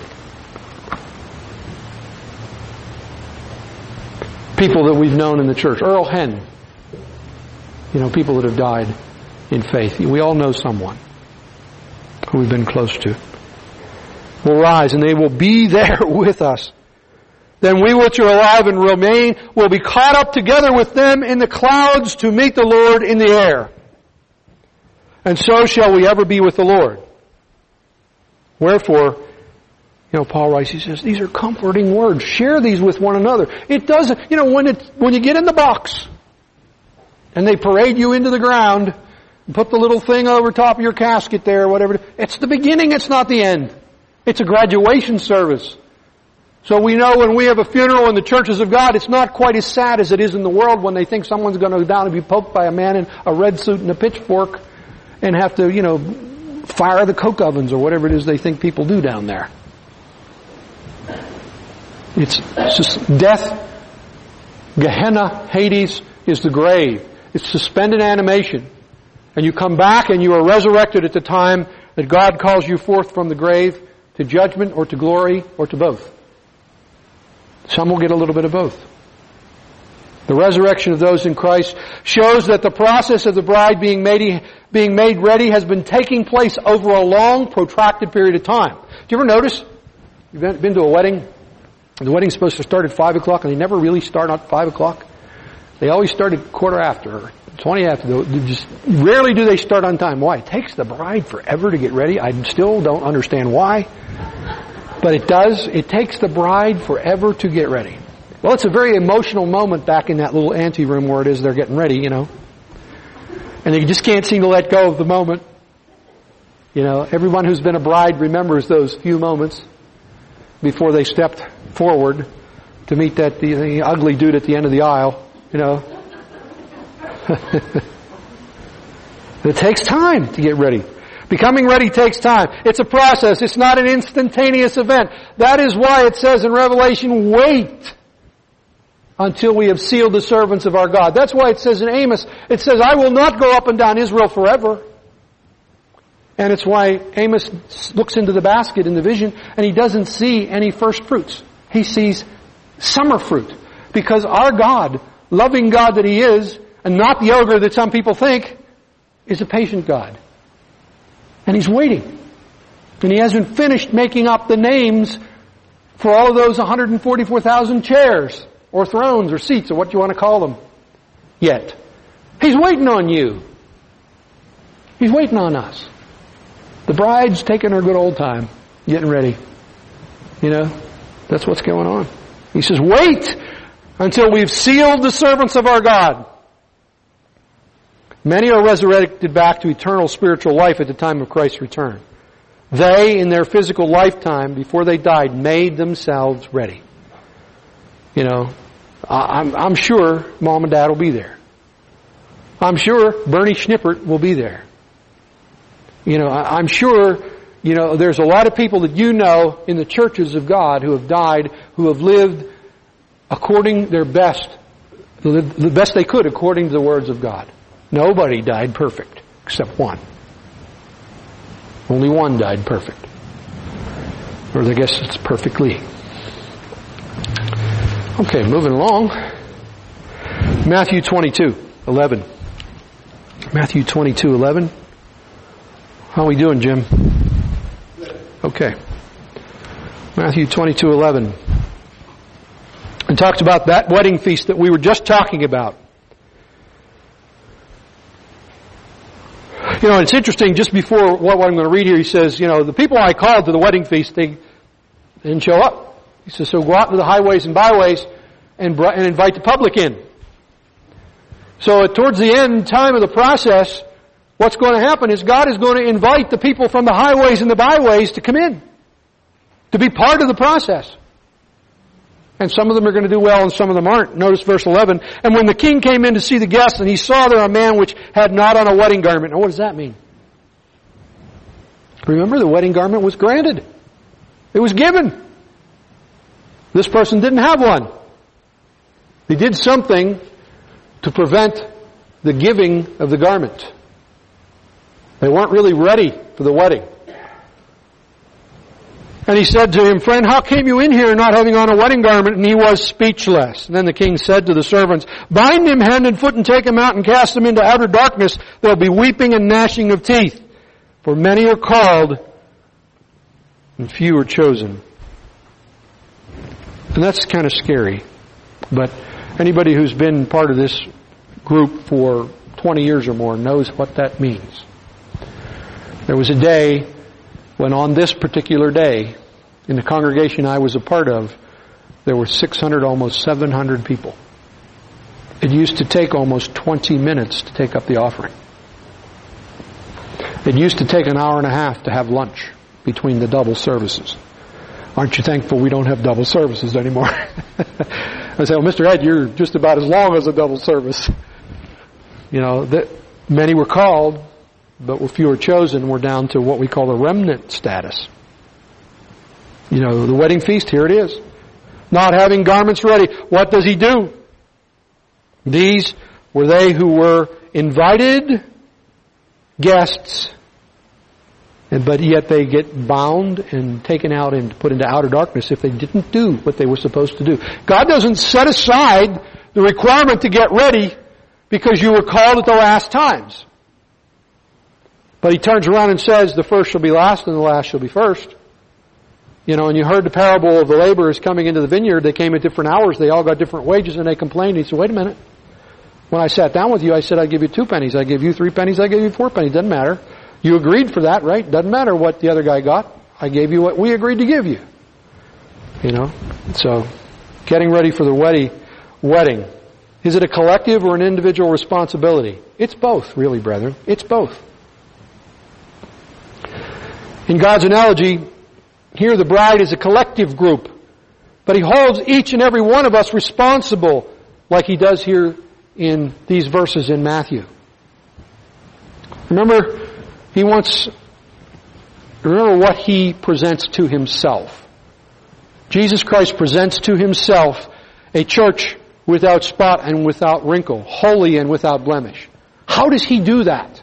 people that we've known in the church. Earl Henn. You know, people that have died in faith. We all know someone who we've been close to. Will rise, and they will be there with us. Then we which are alive and remain will be caught up together with them in the clouds to meet the Lord in the air. And so shall we ever be with the Lord. Wherefore, you know, Paul writes, he says, these are comforting words. Share these with one another. It doesn't, you know, when it, when you get in the box and they parade you into the ground and put the little thing over top of your casket there, whatever, it's the beginning, it's not the end. It's a graduation service. So we know when we have a funeral in the churches of God, it's not quite as sad as it is in the world when they think someone's going to go down and be poked by a man in a red suit and a pitchfork and have to, you know, fire the coke ovens or whatever it is they think people do down there. It's, it's just death. Gehenna, Hades, is the grave. It's suspended animation. And you come back and you are resurrected at the time that God calls you forth from the grave to judgment or to glory or to both. Some will get a little bit of both. The resurrection of those in Christ shows that the process of the bride being made, being made ready has been taking place over a long, protracted period of time. Do you ever notice? You've been to a wedding? The wedding's supposed to start at five o'clock, and they never really start at five o'clock. They always start at quarter after, or twenty after. They just rarely do they start on time. Why? It takes the bride forever to get ready. I still don't understand why. But it does. It takes the bride forever to get ready. Well, it's a very emotional moment back in that little ante room where it is they're getting ready, you know. And they just can't seem to let go of the moment. You know, everyone who's been a bride remembers those few moments before they stepped forward to meet that the, the ugly dude at the end of the aisle, you know. It takes time to get ready. Becoming ready takes time. It's a process. It's not an instantaneous event. That is why it says in Revelation, wait until we have sealed the servants of our God. That's why it says in Amos, it says, I will not go up and down Israel forever. And it's why Amos looks into the basket in the vision and he doesn't see any first fruits. He sees summer fruit. Because our God, loving God that He is, and not the ogre that some people think, is a patient God. And He's waiting. And He hasn't finished making up the names for all of those one hundred forty-four thousand chairs, or thrones, or seats, or what you want to call them, yet. He's waiting on you. He's waiting on us. The bride's taking her good old time, getting ready. You know, that's what's going on. He says, wait until we've sealed the servants of our God. Many are resurrected back to eternal spiritual life at the time of Christ's return. They, in their physical lifetime, before they died, made themselves ready. You know, I'm, I'm sure Mom and Dad will be there. I'm sure Bernie Schnippert will be there. You know, I'm sure, you know, there's a lot of people that you know in the churches of God who have died, who have lived according their best, the best they could according to the words of God. Nobody died perfect, except one. Only one died perfect. Or I guess it's perfectly. Okay, moving along. Matthew twenty-two eleven. Matthew twenty-two eleven. How are we doing, Jim? Okay. Matthew twenty-two eleven. And talks about that wedding feast that we were just talking about. You know, it's interesting, just before what I'm going to read here, he says, you know, the people I called to the wedding feast, they didn't show up. He says, so go out to the highways and byways and, and invite the public in. So towards the end time of the process, what's going to happen is God is going to invite the people from the highways and the byways to come in, to be part of the process. And some of them are going to do well and some of them aren't. Notice verse eleven. And when the king came in to see the guests, and he saw there a man which had not on a wedding garment. Now what does that mean? Remember, the wedding garment was granted. It was given. This person didn't have one. They did something to prevent the giving of the garment. They weren't really ready for the wedding. And he said to him, friend, how came you in here not having on a wedding garment? And he was speechless. And then the king said to the servants, bind him hand and foot and take him out and cast him into outer darkness. There'll be weeping and gnashing of teeth. For many are called and few are chosen. And that's kind of scary. But anybody who's been part of this group for twenty years or more knows what that means. There was a day when on this particular day, in the congregation I was a part of, there were six hundred, almost seven hundred people. It used to take almost twenty minutes to take up the offering. It used to take an hour and a half to have lunch between the double services. Aren't you thankful we don't have double services anymore? I say, well, Mister Ed, you're just about as long as a double service. You know, that many were called, but were fewer chosen. We're down to what we call the remnant status. You know, the wedding feast, here it is. Not having garments ready. What does he do? These were they who were invited guests, and but yet they get bound and taken out and put into outer darkness if they didn't do what they were supposed to do. God doesn't set aside the requirement to get ready because you were called at the last times. But he turns around and says, the first shall be last and the last shall be first. You know, and you heard the parable of the laborers coming into the vineyard. They came at different hours. They all got different wages and they complained. He said, wait a minute. When I sat down with you, I said, I'd give you two pennies. I give you three pennies. I give you four pennies. Doesn't matter. You agreed for that, right? Doesn't matter what the other guy got. I gave you what we agreed to give you. You know, so getting ready for the wedding. Wedding. Is it a collective or an individual responsibility? It's both, really, brethren. It's both. In God's analogy, here the bride is a collective group, but He holds each and every one of us responsible, like He does here in these verses in Matthew. Remember, He wants, remember what He presents to Himself. Jesus Christ presents to Himself a church without spot and without wrinkle, holy and without blemish. How does He do that?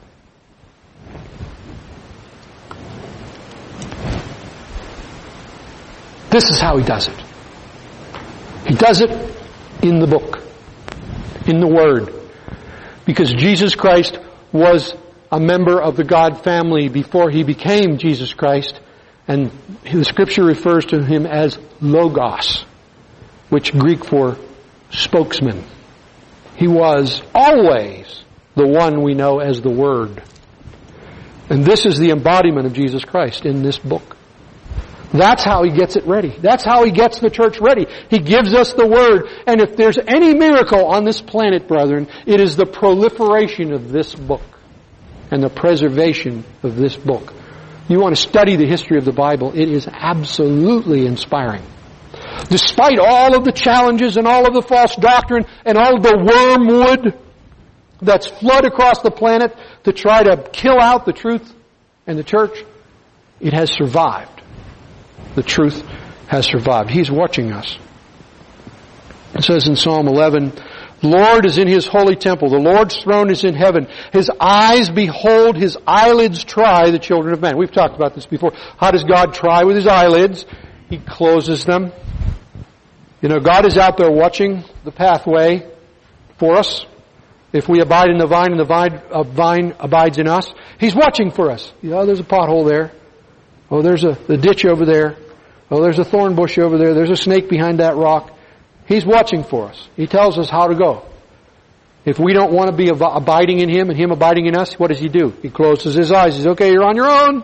This is how He does it. He does it in the book, in the Word. Because Jesus Christ was a member of the God family before He became Jesus Christ. And the Scripture refers to Him as Logos, which Greek for spokesman. He was always the one we know as the Word. And this is the embodiment of Jesus Christ in this book. That's how He gets it ready. That's how He gets the church ready. He gives us the Word. And if there's any miracle on this planet, brethren, it is the proliferation of this book and the preservation of this book. You want to study the history of the Bible, it is absolutely inspiring. Despite all of the challenges and all of the false doctrine and all of the wormwood that's flood across the planet to try to kill out the truth and the church, it has survived. The truth has survived. He's watching us. It says in Psalm eleven, the Lord is in His holy temple. The Lord's throne is in heaven. His eyes behold, His eyelids try the children of men. We've talked about this before. How does God try with His eyelids? He closes them. You know, God is out there watching the pathway for us. If we abide in the vine and the vine, uh, vine abides in us, He's watching for us. You know, there's a pothole there. Oh, there's a the ditch over there. Oh, there's a thorn bush over there. There's a snake behind that rock. He's watching for us. He tells us how to go. If we don't want to be ab- abiding in Him and Him abiding in us, what does He do? He closes His eyes. He says, okay, you're on your own.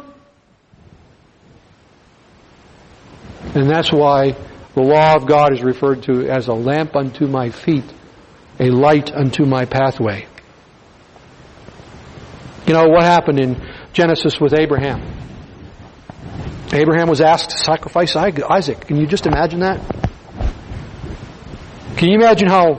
And that's why the law of God is referred to as a lamp unto my feet, a light unto my pathway. You know what happened in Genesis with Abraham? Abraham was asked to sacrifice Isaac. Can you just imagine that? Can you imagine how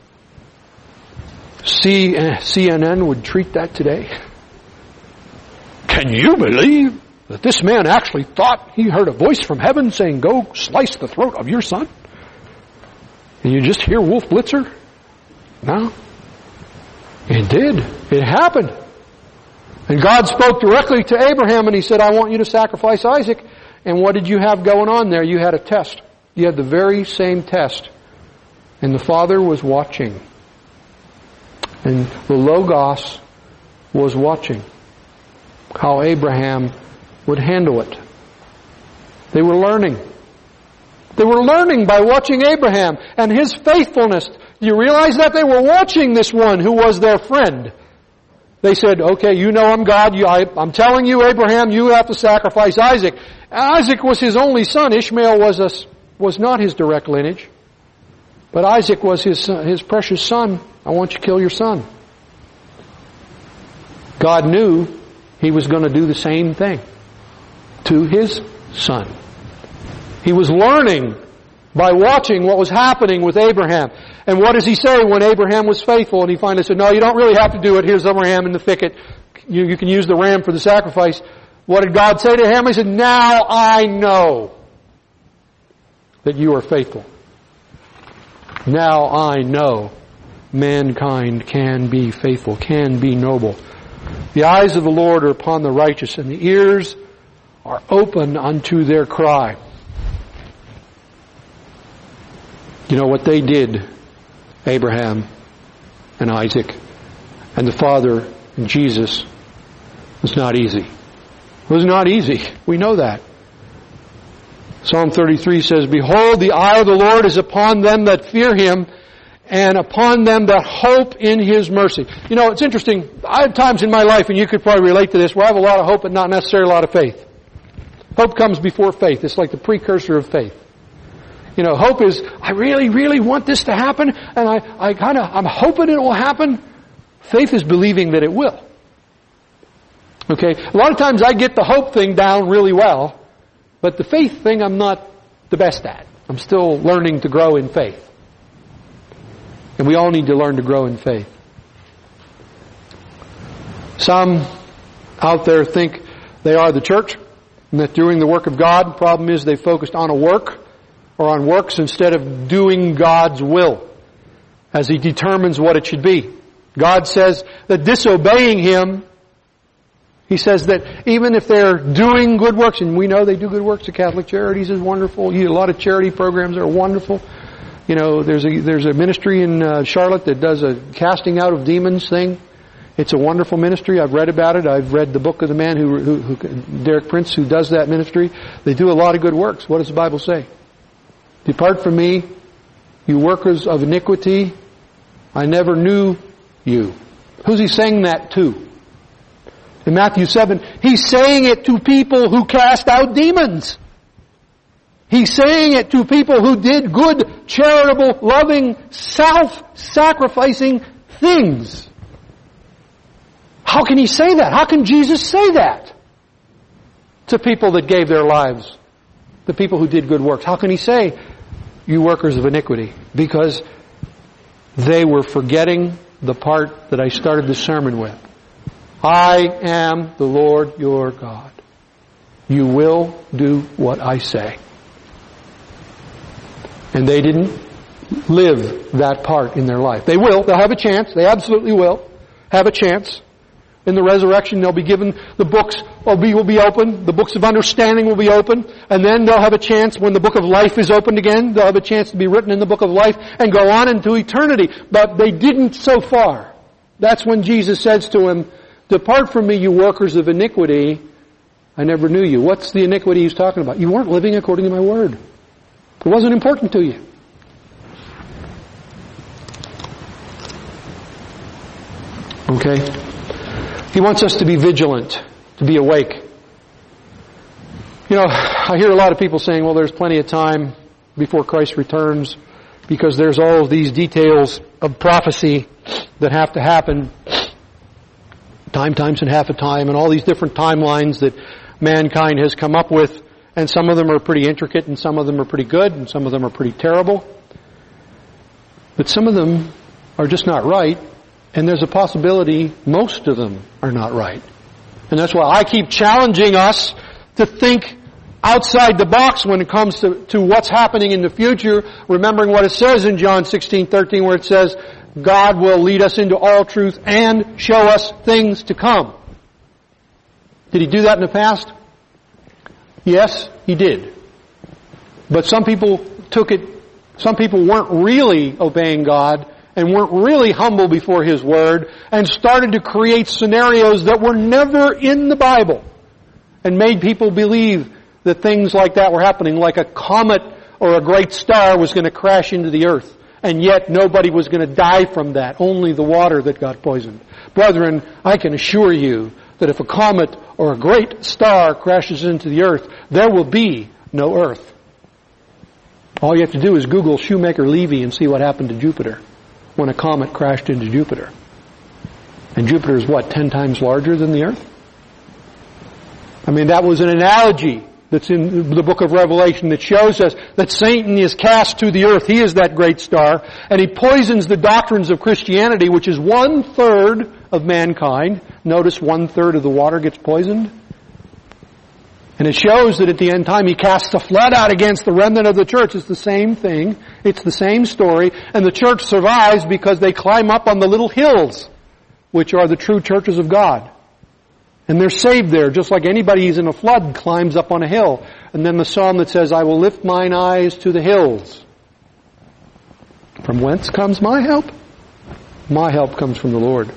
C N N would treat that today? Can you believe that this man actually thought he heard a voice from heaven saying, go slice the throat of your son? And you just hear Wolf Blitzer? No. It did. It happened. And God spoke directly to Abraham and He said, I want you to sacrifice Isaac. And what did you have going on there? You had a test. You had the very same test. And the Father was watching. And the Logos was watching how Abraham would handle it. They were learning. They were learning by watching Abraham and his faithfulness. Do you realize that? They were watching this one who was their friend. They said, okay, you know I'm God. You, I, I'm telling you, Abraham, you have to sacrifice Isaac. Isaac was his only son. Ishmael was a, was not his direct lineage. But Isaac was his, his precious son. I want you to kill your son. God knew He was going to do the same thing to His son. He was learning by watching what was happening with Abraham. And what does He say when Abraham was faithful? And He finally said, no, you don't really have to do it. Here's the ram in the thicket. You, you can use the ram for the sacrifice. What did God say to him? He said, now I know that you are faithful. Now I know mankind can be faithful, can be noble. The eyes of the Lord are upon the righteous, and the ears are open unto their cry. You know what they did, Abraham and Isaac and the Father and Jesus, was not easy. It was not easy. We know that. Psalm thirty-three says, behold, the eye of the Lord is upon them that fear Him, and upon them that hope in His mercy. You know, it's interesting. I have times in my life, and you could probably relate to this, where I have a lot of hope but not necessarily a lot of faith. Hope comes before faith. It's like the precursor of faith. You know, hope is, I really, really want this to happen, and I, I kind of, I'm hoping it will happen. Faith is believing that it will. Okay? A lot of times I get the hope thing down really well, but the faith thing I'm not the best at. I'm still learning to grow in faith. And we all need to learn to grow in faith. Some out there think they are the church and that doing the work of God, the problem is they focused on a work or on works instead of doing God's will as He determines what it should be. God says that disobeying Him, He says that even if they're doing good works, and we know they do good works, the Catholic Charities is wonderful. You, a lot of charity programs are wonderful. You know, there's a there's a ministry in uh, Charlotte that does a casting out of demons thing. It's a wonderful ministry. I've read about it. I've read the book of the man who, who, who Derek Prince, who does that ministry. They do a lot of good works. What does the Bible say? Depart from me, you workers of iniquity. I never knew you. Who's He saying that to? In Matthew seven, He's saying it to people who cast out demons. He's saying it to people who did good, charitable, loving, self-sacrificing things. How can He say that? How can Jesus say that to people that gave their lives? The people who did good works. How can He say, you workers of iniquity? Because they were forgetting the part that I started the sermon with. I am the Lord your God. You will do what I say. And they didn't live that part in their life. They will. They'll have a chance. They absolutely will have a chance. In the resurrection, they'll be given, the books will be, will be open, the books of understanding will be open, and then they'll have a chance, when the book of life is opened again, they'll have a chance to be written in the book of life and go on into eternity. But they didn't so far. That's when Jesus says to him, "Depart from me, you workers of iniquity. I never knew you." What's the iniquity he's talking about? You weren't living according to my word. It wasn't important to you. Okay? He wants us to be vigilant, to be awake. You know, I hear a lot of people saying, well, there's plenty of time before Christ returns because there's all of these details of prophecy that have to happen. Time times and half a time, and all these different timelines that mankind has come up with, and some of them are pretty intricate, and some of them are pretty good, and some of them are pretty terrible. But some of them are just not right, and there's a possibility most of them are not right. And that's why I keep challenging us to think outside the box when it comes to, to what's happening in the future, remembering what it says in John sixteen thirteen, where it says, God will lead us into all truth and show us things to come. Did He do that in the past? Yes, He did. But some people took it, some people weren't really obeying God and weren't really humble before His Word and started to create scenarios that were never in the Bible and made people believe that things like that were happening, like a comet or a great star was going to crash into the earth. And yet nobody was going to die from that, only the water that got poisoned. Brethren, I can assure you that if a comet or a great star crashes into the earth, there will be no earth. All you have to do is Google Shoemaker-Levy and see what happened to Jupiter when a comet crashed into Jupiter. And Jupiter is what, ten times larger than the earth? I mean, that was an analogy that's in the book of Revelation that shows us that Satan is cast to the earth. He is that great star. And he poisons the doctrines of Christianity, which is one third of mankind. Notice one third of the water gets poisoned. And it shows that at the end time he casts a flood out against the remnant of the church. It's the same thing. It's the same story. And the church survives because they climb up on the little hills, which are the true churches of God. And they're saved there, just like anybody who's in a flood climbs up on a hill. And then the psalm that says, I will lift mine eyes to the hills. From whence comes my help? My help comes from the Lord.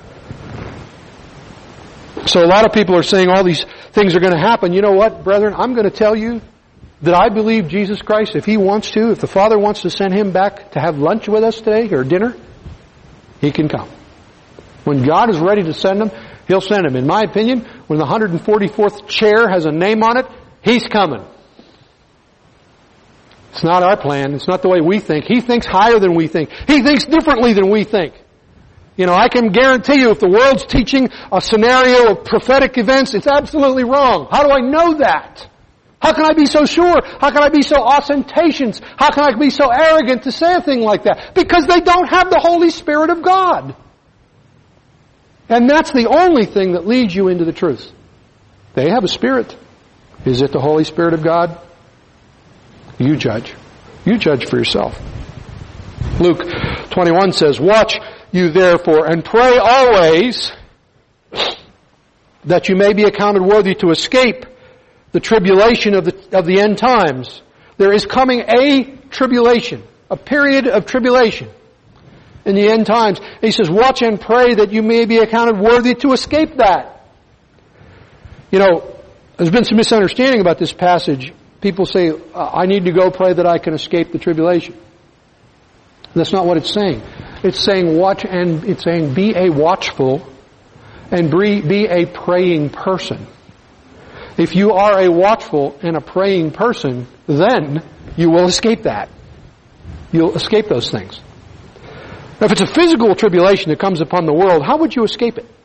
So a lot of people are saying all these things are going to happen. You know what, brethren? I'm going to tell you that I believe Jesus Christ, if He wants to, if the Father wants to send Him back to have lunch with us today or dinner, He can come. When God is ready to send Him, He'll send Him. In my opinion, when the one hundred forty-fourth chair has a name on it, He's coming. It's not our plan. It's not the way we think. He thinks higher than we think. He thinks differently than we think. You know, I can guarantee you if the world's teaching a scenario of prophetic events, it's absolutely wrong. How do I know that? How can I be so sure? How can I be so ostentatious? How can I be so arrogant to say a thing like that? Because they don't have the Holy Spirit of God. And that's the only thing that leads you into the truth. They have a spirit. Is it the Holy Spirit of God? You judge. You judge for yourself. Luke twenty-one says, watch you therefore and pray always that you may be accounted worthy to escape the tribulation of the, of the end times. There is coming a tribulation, a period of tribulation in the end times. And he says, watch and pray that you may be accounted worthy to escape that. You know, there's been some misunderstanding about this passage. People say, I need to go pray that I can escape the tribulation. That's not what it's saying. It's saying watch and it's saying be a watchful and be, be a praying person. If you are a watchful and a praying person, then you will escape that. You'll escape those things. Now, if it's a physical tribulation that comes upon the world, how would you escape it?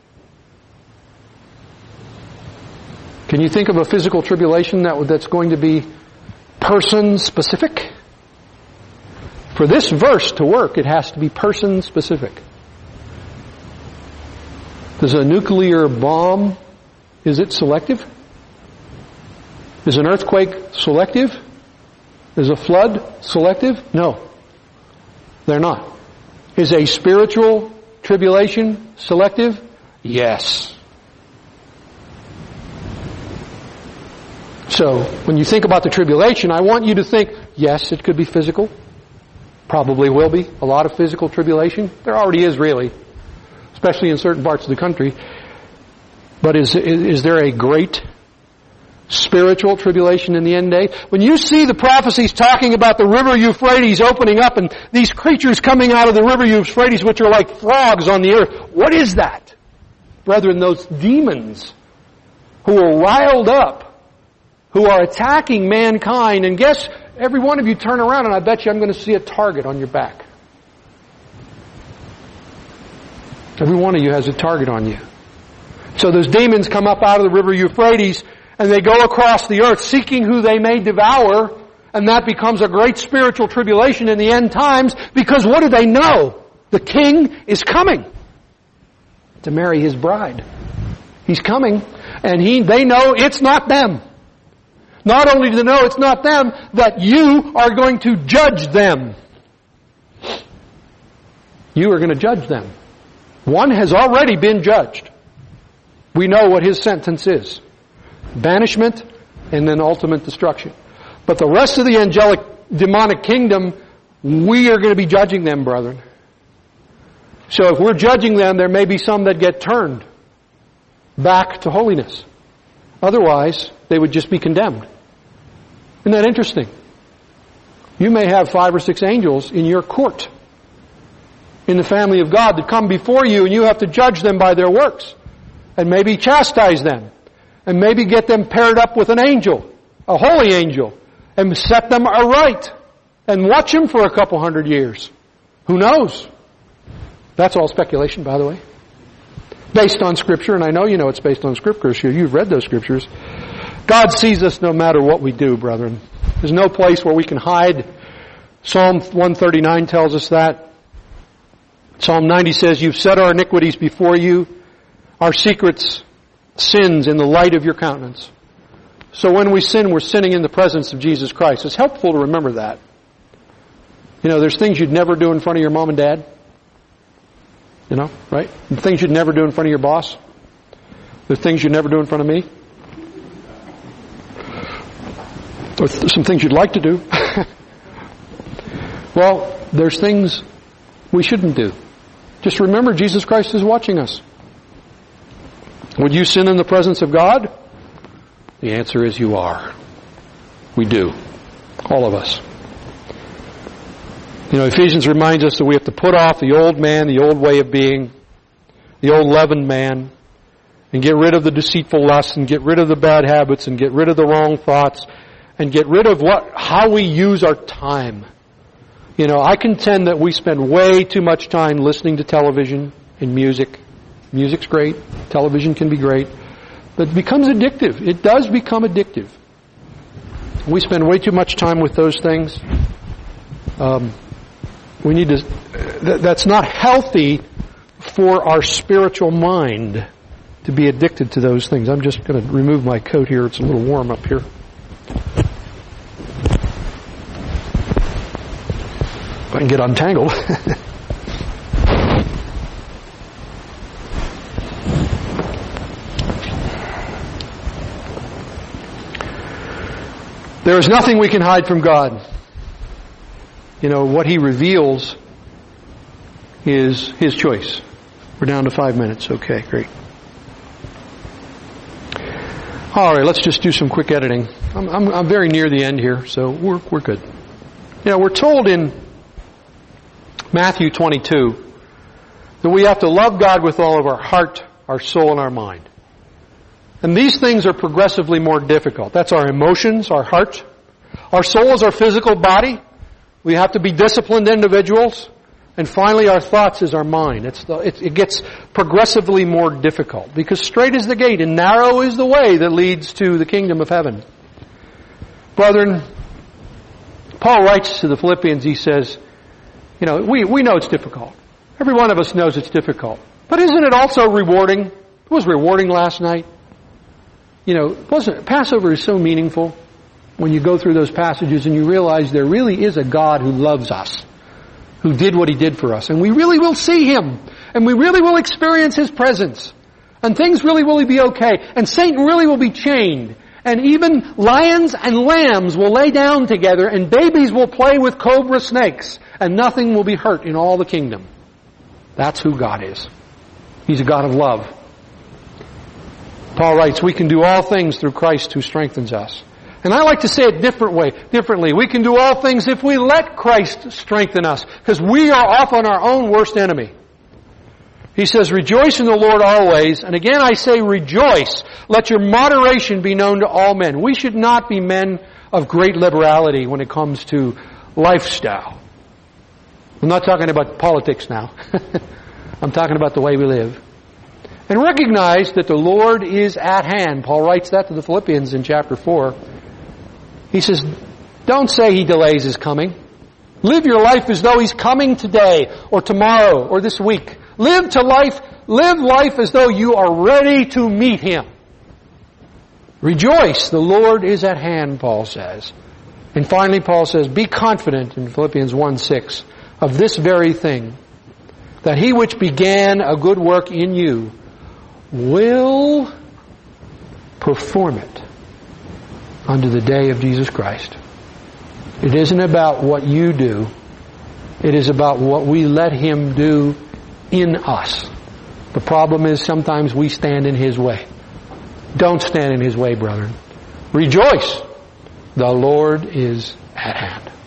Can you think of a physical tribulation that that's going to be person-specific? For this verse to work, it has to be person-specific. Does a nuclear bomb, is it selective? Is an earthquake selective? Is a flood selective? No. They're not. Is a spiritual tribulation selective? Yes. So, when you think about the tribulation, I want you to think, yes, it could be physical. Probably will be. A lot of physical tribulation. There already is, really. Especially in certain parts of the country. But is, is, is there a great spiritual tribulation in the end day? When you see the prophecies talking about the river Euphrates opening up and these creatures coming out of the river Euphrates which are like frogs on the earth, what is that? Brethren, those demons who are riled up, who are attacking mankind, and guess, every one of you turn around and I bet you I'm going to see a target on your back. Every one of you has a target on you. So those demons come up out of the river Euphrates and they go across the earth seeking who they may devour, and that becomes a great spiritual tribulation in the end times, because what do they know? The king is coming to marry his bride. He's coming, and he they know it's not them. Not only do they know it's not them, that you are going to judge them. You are going to judge them. One has already been judged. We know what his sentence is. Banishment and then ultimate destruction. But the rest of the angelic demonic kingdom, we are going to be judging them, brethren. So if we're judging them, there may be some that get turned back to holiness. Otherwise, they would just be condemned. Isn't that interesting? You may have five or six angels in your court, in the family of God, that come before you, and you have to judge them by their works, and maybe chastise them, and maybe get them paired up with an angel, a holy angel, and set them aright, and watch them for a couple hundred years. Who knows? That's all speculation, by the way. Based on Scripture, and I know you know it's based on Scripture. You've read those Scriptures. God sees us no matter what we do, brethren. There's no place where we can hide. Psalm one thirty-nine tells us that. Psalm ninety says, "You've set our iniquities before you, our secrets, sins in the light of your countenance." So when we sin, we're sinning in the presence of Jesus Christ. It's helpful to remember that. You know, there's things you'd never do in front of your mom and dad. You know, right? And things you'd never do in front of your boss. There's things you'd never do in front of me. Or some things you'd like to do. Well, there's things we shouldn't do. Just remember, Jesus Christ is watching us. Would you sin in the presence of God? The answer is you are. We do. All of us. You know, Ephesians reminds us that we have to put off the old man, the old way of being, the old leavened man, and get rid of the deceitful lusts, and get rid of the bad habits, and get rid of the wrong thoughts, and get rid of what how we use our time. You know, I contend that we spend way too much time listening to television and music. Music's great. Television can be great. But it becomes addictive. It does become addictive. We spend way too much time with those things. Um, we need to... Th- that's not healthy for our spiritual mind to be addicted to those things. I'm just going to remove my coat here. It's a little warm up here. If I can get untangled. There is nothing we can hide from God. You know, what He reveals is His choice. We're down to five minutes. Okay, great. All right, let's just do some quick editing. I'm, I'm, I'm very near the end here, so we're we're good. You know, we're told in Matthew twenty-two that we have to love God with all of our heart, our soul, and our mind. And these things are progressively more difficult. That's our emotions, our heart. Our soul is our physical body. We have to be disciplined individuals. And finally, our thoughts is our mind. It's the, it, it gets progressively more difficult, because straight is the gate and narrow is the way that leads to the kingdom of heaven. Brethren, Paul writes to the Philippians, he says, you know, we, we know it's difficult. Every one of us knows it's difficult. But isn't it also rewarding? It was rewarding last night. You know, wasn't Passover is so meaningful when you go through those passages and you realize there really is a God who loves us, who did what He did for us. And we really will see Him. And we really will experience His presence. And things really will be okay. And Satan really will be chained. And even lions and lambs will lay down together, and babies will play with cobra snakes, and nothing will be hurt in all the kingdom. That's who God is. He's a God of love. Paul writes, we can do all things through Christ who strengthens us. And I like to say it different way, differently. We can do all things if we let Christ strengthen us, because we are often our own worst enemy. He says, rejoice in the Lord always. And again I say rejoice. Let your moderation be known to all men. We should not be men of great liberality when it comes to lifestyle. I'm not talking about politics now. I'm talking about the way we live. And recognize that the Lord is at hand. Paul writes that to the Philippians in chapter four. He says, don't say He delays His coming. Live your life as though He's coming today or tomorrow or this week. Live to life, live life as though you are ready to meet Him. Rejoice, the Lord is at hand, Paul says. And finally, Paul says, be confident in Philippians one six of this very thing, that He which began a good work in you will perform it unto the day of Jesus Christ. It isn't about what you do. It is about what we let Him do in us. The problem is sometimes we stand in His way. Don't stand in His way, brethren. Rejoice. The Lord is at hand.